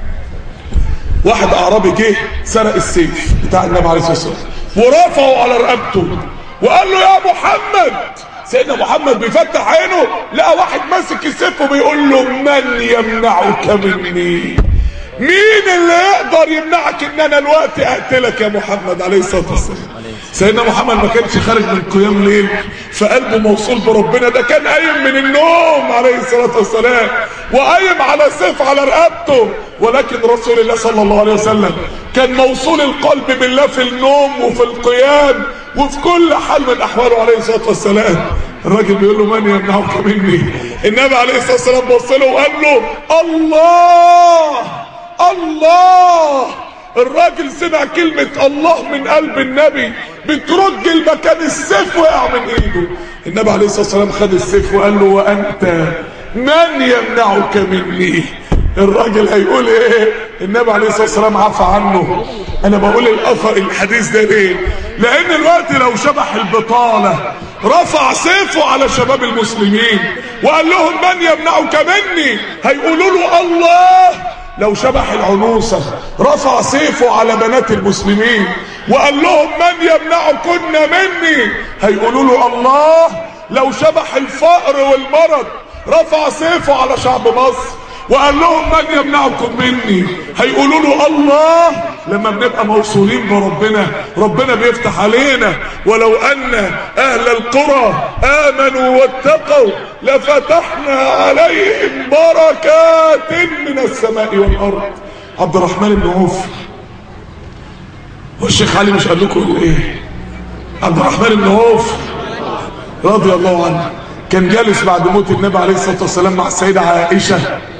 واحد اعرابي جه سرق السيف بتاع النبي عليه الصلاة والسلام ورفعه على رقبته وقال له يا محمد. سيدنا محمد بيفتح عينه لقى واحد ماسك السيف وبيقول له من يمنعك مني؟ مين اللي يقدر يمنعك ان انا الوقت اقتلك يا محمد عليه الصلاة والسلام؟ سيدنا محمد ما كانش خارج من قيام ليل فقلبه موصول بربنا، ده كان قايم من النوم عليه الصلاة والسلام وقايم على سيف على رقبته. ولكن رسول الله صلى الله عليه وسلم كان موصول القلب بالله في النوم وفي القيام وفي كل حال من احواله عليه الصلاة والسلام. الراجل بيقول له من يمنعك مني؟ النبي عليه الصلاة والسلام بص له وقال له الله الله. الراجل سمع كلمة الله من قلب النبي بترج المكان، السيف وقع من ايده. النبي عليه الصلاة والسلام خد السيف وقال له وانت من يمنعك مني؟ الراجل هيقول ايه؟ النبي عليه الصلاة والسلام عفى عنه. انا بقول الاثر الحديث ده ليه؟ لان الوقت لو شبح البطالة رفع سيفه على شباب المسلمين وقال لهم من يمنعك مني هيقولوا له الله. لو شبح العنوسة رفع سيفه على بنات المسلمين وقال لهم من يمنعكن مني هيقولوا له الله. لو شبح الفقر والمرض رفع سيفه على شعب مصر وقال لهم من يمنعكم مني هيقولوا له الله. لما بنبقى موصولين بربنا ربنا بيفتح علينا. ولو ان اهل القرى امنوا واتقوا لفتحنا عليهم بركات من السماء والارض. عبد الرحمن بن عوف، والشيخ علي مش قال لكم ايه؟ عبد الرحمن بن عوف رضي الله عنه كان جالس بعد موت النبي عليه الصلاة والسلام مع السيدة عائشة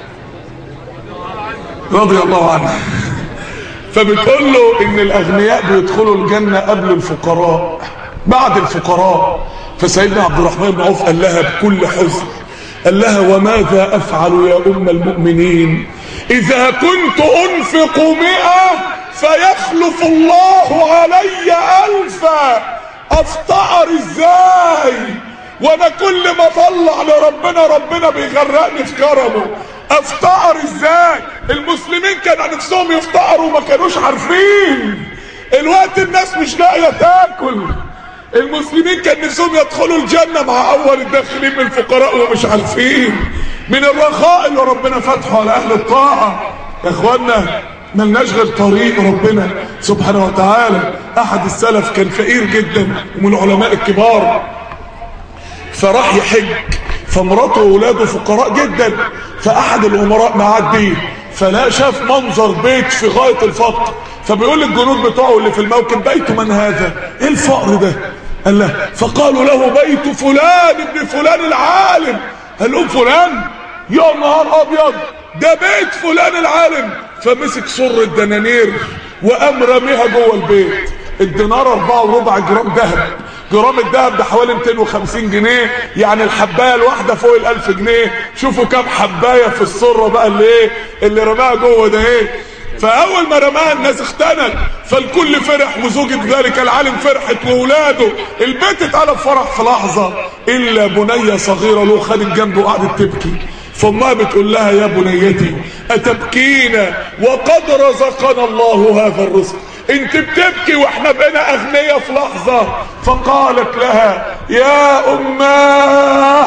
رضي الله عنها، فبتقول له ان الاغنياء بيدخلوا الجنة قبل الفقراء بعد الفقراء. فسيدنا عبد الرحمن بن عوف قال لها بكل حزن، قال لها وماذا افعل يا ام المؤمنين اذا كنت انفق 100 فيخلف الله علي 1000؟ افتقر ازاي وانا كل ما اطلع لربنا ربنا بيغرقني في كرمه؟ افتقر ازاي؟ المسلمين كان نفسهم يفتقروا وما كانوش عارفين. الوقت الناس مش لاقيه تاكل. المسلمين كان نفسهم يدخلوا الجنه مع اول الداخلين من الفقراء ومش عارفين من الرخاء اللي ربنا فتحه على اهل الطاعه. يا اخوانا ملناش غير طريق ربنا سبحانه وتعالى. احد السلف كان فقير جدا ومن العلماء الكبار، فراح يحج فمراته واولاده فقراء جدا، فاحد الامراء معاد بيه فلا شاف منظر بيت في غايه الفقر، فبيقول للجنود بتوعه اللي في الموكب بيت من هذا؟ ايه الفقر ده؟ قال له فقالوا له بيت فلان ابن فلان العالم. قال لهم فلان؟ يا نهار ابيض، ده بيت فلان العالم. فمسك سر الدنانير وقام رميها جوه البيت. الدينار 4.25 جرام ذهب. جرام الذهب ده حوالي 250 جنيه، يعني الحبايه الواحده فوق ال1000 جنيه. شوفوا كام حبايه في السره بقى اللي رماها جوه ده ايه. فاول ما رماها الناس اختنت، فالكل فرح، وزوجة ذلك العالم فرحت واولاده. البيت اتقلب فرح في لحظه، الا بنيه صغيره له خدت جنبه وقعدت تبكي. فامها بتقول لها يا بنيتي اتبكين وقد رزقنا الله هذا الرزق؟ انت بتبكي واحنا بقينا اغنياء في لحظه. فقالت لها يا اماه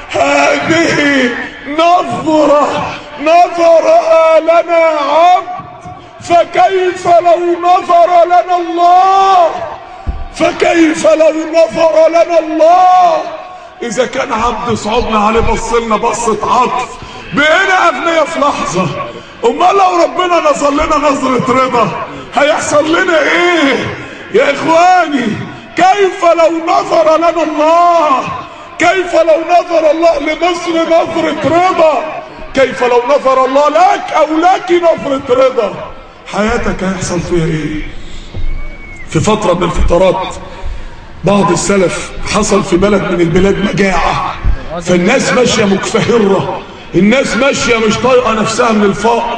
هذه نظره نظرها لنا عبد، فكيف لو نظر لنا الله؟ فكيف لو نظر لنا الله؟ اذا كان عبد صعبنا عليه بصلنا بصة عطف بقينا اغنياء في لحظة، امال لو ربنا نظر لنا نظرة رضا هيحصل لنا ايه يا اخواني؟ كيف لو نظر لنا الله؟ كيف لو نظر الله لمصر نظرة رضا؟ كيف لو نظر الله لك او لك نظرة رضا؟ حياتك هيحصل فيها ايه؟ في فترة من الفترات بعض السلف حصل في بلد من البلاد مجاعة، فالناس ماشية مكفهرة، الناس ماشية مش طايقة نفسها من الفقر.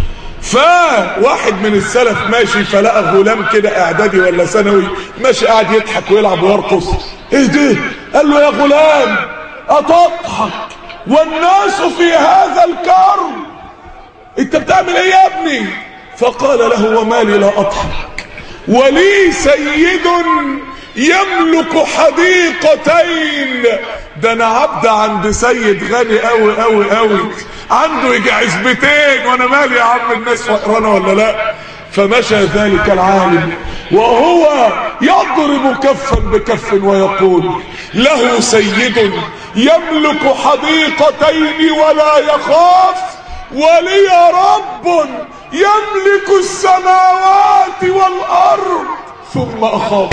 فواحد من السلف ماشي فلقى غلام كده اعدادي ولا ثانوي ماشي قاعد يضحك ويلعب ويرقص. ايه ده؟ قال له يا غلام اتضحك والناس في هذا الكرب؟ انت بتعمل ايه يا ابني؟ فقال له ومالي لا اضحك ولي سيد يملك حديقتين. ده انا عبد عند سيد غني قوي قوي قوي، عنده يجي عزبتين، وانا مالي يا عم الناس فقرانه ولا لا؟ فمشى ذلك العالم وهو يضرب كفا بكف ويقول له سيد يملك حديقتين ولا يخاف، ولي رب يملك السماوات والارض ثم اخاف.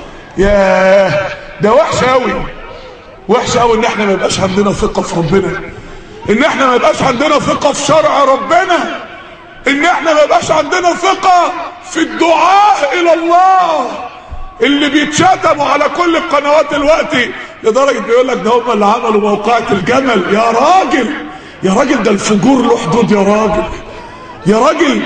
ياه ده وحش قوي، وحش قوي ان احنا ما يبقاش عندنا ثقه في ربنا، ان احنا ما يبقاش عندنا ثقه في شرع ربنا، ان احنا ما يبقاش عندنا ثقه في الدعاء الى الله. اللي بيتشتموا على كل القنوات دلوقتي لدرجه بيقول لك ده هم اللي عملوا موقعة الجمل. يا راجل يا راجل ده الفجور له حدود يا راجل، يا راجل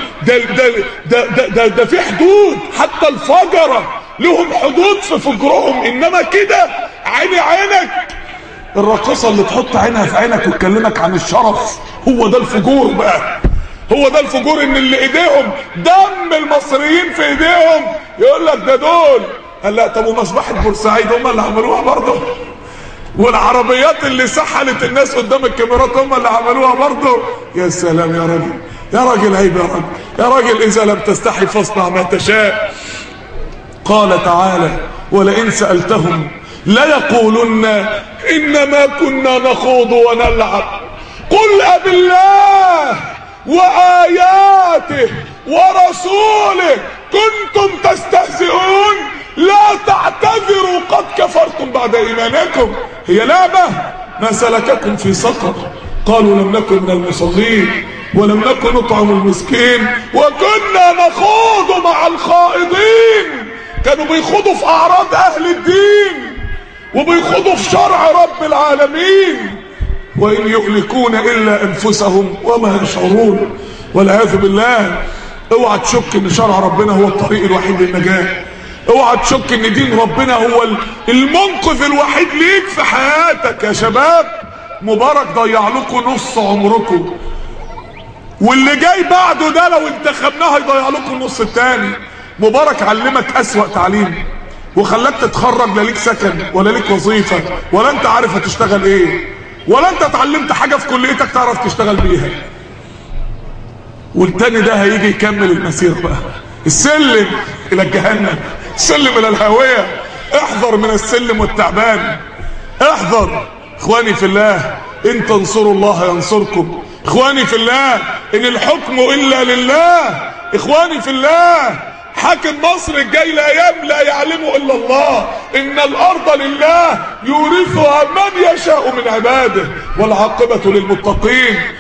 ده في حدود، حتى الفجرة لهم حدود في فجرهم، انما كده عيني عينك. الراقصة اللي تحط عينها في عينك وتكلمك عن الشرف، هو ده الفجور بقى، هو ده الفجور. ان اللي ايديهم دم المصريين في ايديهم يقول لك ده دول. قال لا طب ومصباح بورسعيد هم اللي عملوها برضه، والعربيات اللي سحلت الناس قدام الكاميرات هم اللي عملوها برضه. يا سلام يا راجل، يا راجل عيب يا راجل، يا راجل اذا لم تستحي فاصنع ما تشاء. قال تعالى ولئن سألتهم ليقولن انما كنا نخوض ونلعب قل أبالله وآياته ورسوله كنتم تستهزئون لا تعتذروا قد كفرتم بعد إيمانكم. هي لعبة؟ ما سلككم في سقر؟ قالوا لم نكن من المصلين ولم نكن نطعم المسكين وكنا نخوض مع الخائضين. كانوا بيخوضوا في أعراض أهل الدين وبيخوضوا في شرع رب العالمين. وإن يهلكون إلا أنفسهم وما يشعرون. والعياذ بالله. اوعى تشك ان شرع ربنا هو الطريق الوحيد للنجاة، اوعى تشك ان دين ربنا هو المنقذ الوحيد ليك في حياتك. يا شباب مبارك ضيع لكم نص عمركم، واللي جاي بعده ده لو انتخبناه هيضيع لكم النص التاني. مبارك علمك اسوأ تعليم وخلاك تتخرج لا ليك سكن ولا ليك وظيفة ولا انت عارف هتشتغل ايه، ولا انت اتعلمت حاجة في كليتك تعرف تشتغل بيها. والتاني ده هيجي يكمل المسير بقى، السلم الى الجهنم، السلم الى الهاوية. احذر من السلم والتعبان، احذر. اخواني في الله ان تنصروا الله ينصركم. اخواني في الله ان الحكم الا لله. اخواني في الله حاكم مصر الجاي لا يعلمه الا الله. ان الارض لله يورثها من يشاء من عباده والعاقبة للمتقين.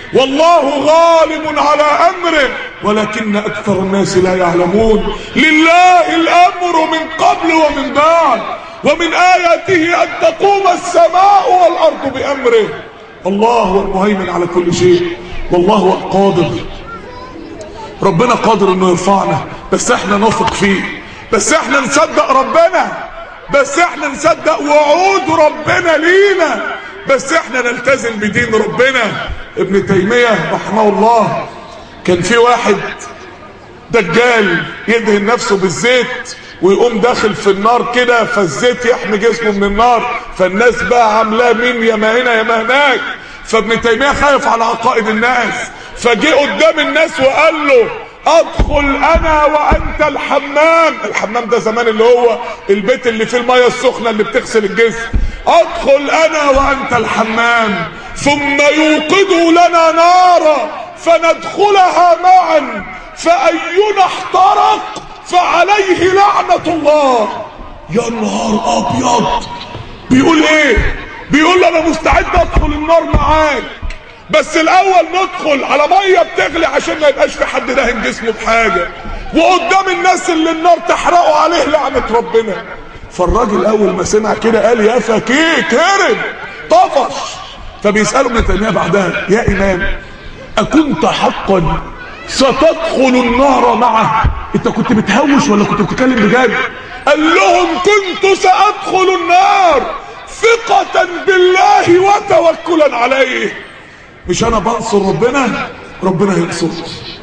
والله غالب على أمره ولكن أكثر الناس لا يعلمون. لله الأمر من قبل ومن بعد، ومن آياته أن تقوم السماء والأرض بأمره. الله هو المهيمن على كل شيء، والله هو القادر. ربنا قادر انه يرفعنا، بس احنا نثق فيه، بس احنا نصدق ربنا، بس احنا نصدق وعود ربنا لينا، بس احنا نلتزم بدين ربنا. ابن تيمية رحمه الله كان في واحد دجال يدهن نفسه بالزيت ويقوم داخل في النار كده، فالزيت يحمي جسمه من النار، فالناس بقى عاملاه مين يا ما هنا يا ما هناك. فابن تيمية خايف على عقائد الناس، فجه قدام الناس وقال له ادخل انا وانت الحمام. الحمام ده زمان اللي هو البيت اللي فيه المية السخنة اللي بتغسل الجسم. ادخل انا وانت الحمام ثم يوقدوا لنا نارا فندخلها معا، فاينا احترق فعليه لعنة الله. يا نهار ابيض، بيقول ايه؟ بيقول انا مستعد ادخل النار معاك، بس الاول ندخل على ميه بتغلي عشان ما يبقاش في حد داهن جسمه بحاجه، وقدام الناس اللي النار تحرقوا عليه لعنه ربنا. فالراجل اول ما سمع كده قال يا فكيك هرب طفش. فبيساله ابن تيميه بعدها يا امام اكنت حقا ستدخل النار معه؟ انت كنت بتهوش ولا كنت بتتكلم بجد؟ قال لهم كنت سادخل النار ثقة بالله وتوكلا عليه. مش انا بنصر ربنا، ربنا هينصرني.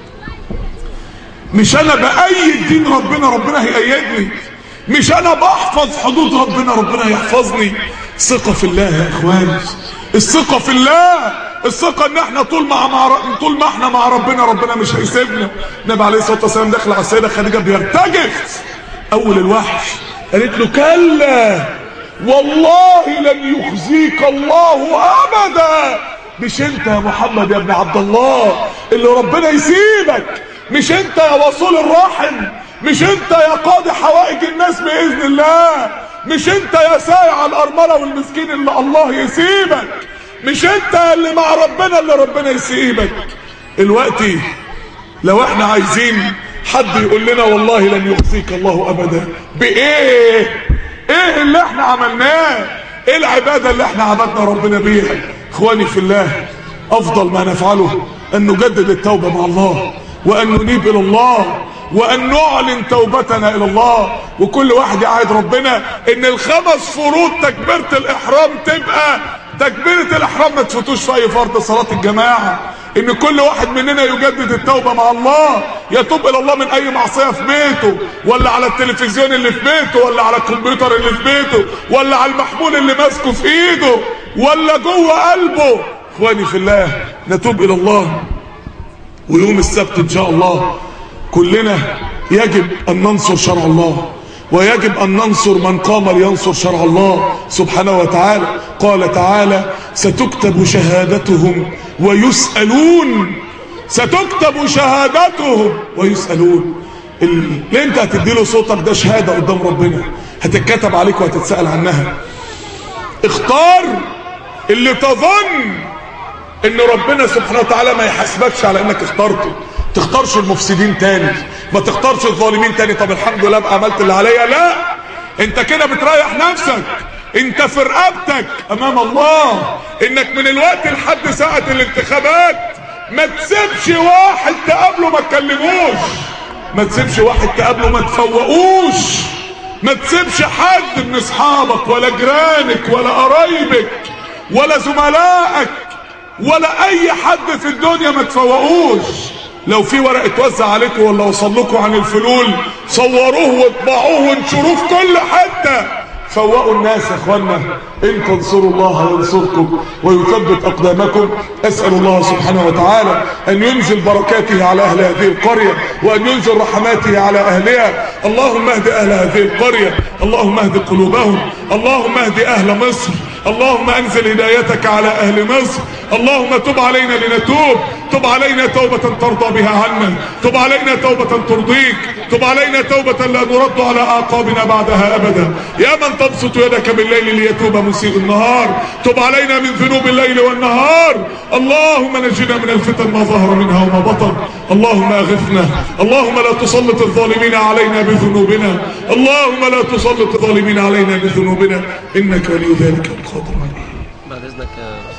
مش انا بأيد دين ربنا، ربنا هيأيدني. مش انا بحفظ حدود ربنا، ربنا يحفظني. ثقة في الله يا اخواني، الثقة في الله، الثقة ان احنا طول ما احنا مع ربنا، ربنا مش هيسيبنا. النبي عليه الصلاة والسلام دخل على السيدة خديجة بيرتجف اول الوحش، قالت له كلا والله لن يخزيك الله ابدا. مش انت يا محمد يا ابن عبد الله اللي ربنا يسيبك، مش انت يا وصول الرحم، مش انت يا قاضي حوائج الناس باذن الله، مش انت يا سائع الارمله والمسكين اللي الله يسيبك، مش انت اللي مع ربنا اللي ربنا يسيبك. الوقتي لو احنا عايزين حد يقول لنا والله لن يخزيك الله ابدا، بايه؟ ايه اللي احنا عملناه؟ ايه العبادة اللي احنا عبدنا ربنا بيها؟ اخواني في الله، افضل ما نفعله ان نجدد التوبة مع الله، وان ننيب الى الله، وان نعلن توبتنا الى الله. وكل واحد يعاهد ربنا ان الخمس فروض تكبيرة الاحرام تبقى تكبيرة الاحرام ما تفوتوش في اي فرض صلاة الجماعة. ان كل واحد مننا يجدد التوبة مع الله، يتوب الى الله من اي معصية في بيته، ولا على التلفزيون اللي في بيته، ولا على الكمبيوتر اللي في بيته، ولا على المحمول اللي ماسكه في ايده، ولا جوه قلبه. اخواني في الله، نتوب الى الله. ويوم السبت ان شاء الله كلنا يجب ان ننصر شرع الله، ويجب ان ننصر من قام لينصر شرع الله سبحانه وتعالى. قال تعالى ستكتب شهادتهم ويسألون، ستكتب شهادتهم ويسألون. اللي انت هتديله صوتك ده شهادة قدام ربنا، هتتكتب عليك وهتتسأل عنها. اختار اللي تظن ان ربنا سبحانه وتعالى ما يحاسبكش على انك اخترته. تختارش المفسدين تاني، ما تختارش الظالمين تاني. طب الحمد لله بقى عملت اللي عليا، لا، انت كده بتريح نفسك، انت في رقبتك امام الله انك من الوقت لحد ساعة الانتخابات ما تسيبش واحد تقابله ما تكلموش، ما تسيبش واحد تقابله ما تفوقوش، ما تسيبش حد من اصحابك ولا جيرانك ولا قرايبك ولا زملائك ولا اي حد في الدنيا ما تفوقوش. لو في ورق اتوزع عليكم ولا وصل لكم عن الفلول صوروه واطبعوه وانشروه في كل حته، فوقوا الناس يا اخوانا. ان تنصروا الله ينصركم ويثبت اقدامكم. اسال الله سبحانه وتعالى ان ينزل بركاته على اهل هذه القريه، وان ينزل رحماته على اهلها. اللهم اهد اهل هذه القريه، اللهم اهد قلوبهم، اللهم اهد اهل مصر، اللهم انزل هدايتك على اهل مصر. اللهم تب علينا لنتوب، تب علينا توبة ترضى بها عنا، تب علينا توبة ترضيك، تب علينا توبة لا نرد على أعقابنا بعدها أبدا. يا من تبسط يدك بالليل ليتوب مسيء النهار، تب علينا من ذنوب الليل والنهار. اللهم نجنا من الفتن ما ظهر منها وما بطن. اللهم أغثنا، اللهم لا تسلط الظالمين علينا بذنوبنا، اللهم لا تسلط الظالمين علينا بذنوبنا، إنك ولي ذلك القادر عليه. بعد إذنك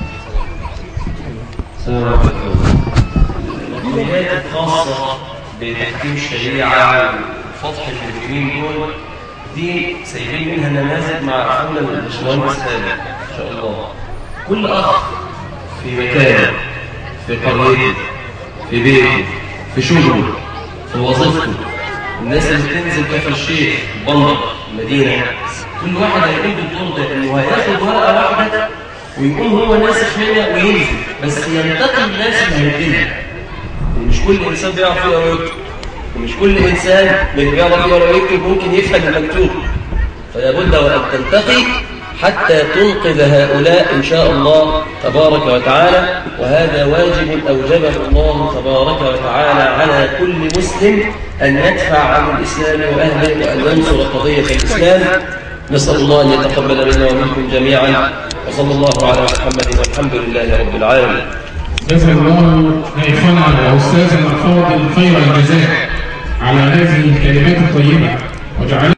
السلام عليكم. القضيات الخاصة بتحكيم الشريعة وفتح المجرمين دول دي سايبين منها نماذج مع أخونا الباشمهندس سابق إن شاء الله. كل أخ في مكانه، في قريته، في بيته، في شغله، في وظيفته، الناس اللي بتنزل كفر الشيخ، بندر، المدينة، كل واحد هيقوم بالدور ده انه هياخد ورقة واحدة ويقوم هو ناسخ منها وينزل، بس ينتقي الناس اللي هيدينها. مش كل انسان بيعرف يقرا ويكتب، ومش كل انسان اللي بيعرف يقرا ويكتب ممكن يفهم المكتوب، فلا بد وان تنتقي حتى تنقذ هؤلاء إن شاء الله تبارك وتعالى. وهذا واجب أوجبه الله تبارك وتعالى على كل مسلم أن يدفع عن الإسلام وأهله وأن ينصر قضية الإسلام. نسأل الله أن يتقبل منا ومنكم جميعا، وصلى الله على محمد والحمد لله رب العالمين. جزا الله شيخنا وأستاذنا الفاضل خير الجزاء على هذه الكلمات الطيبة، وجعل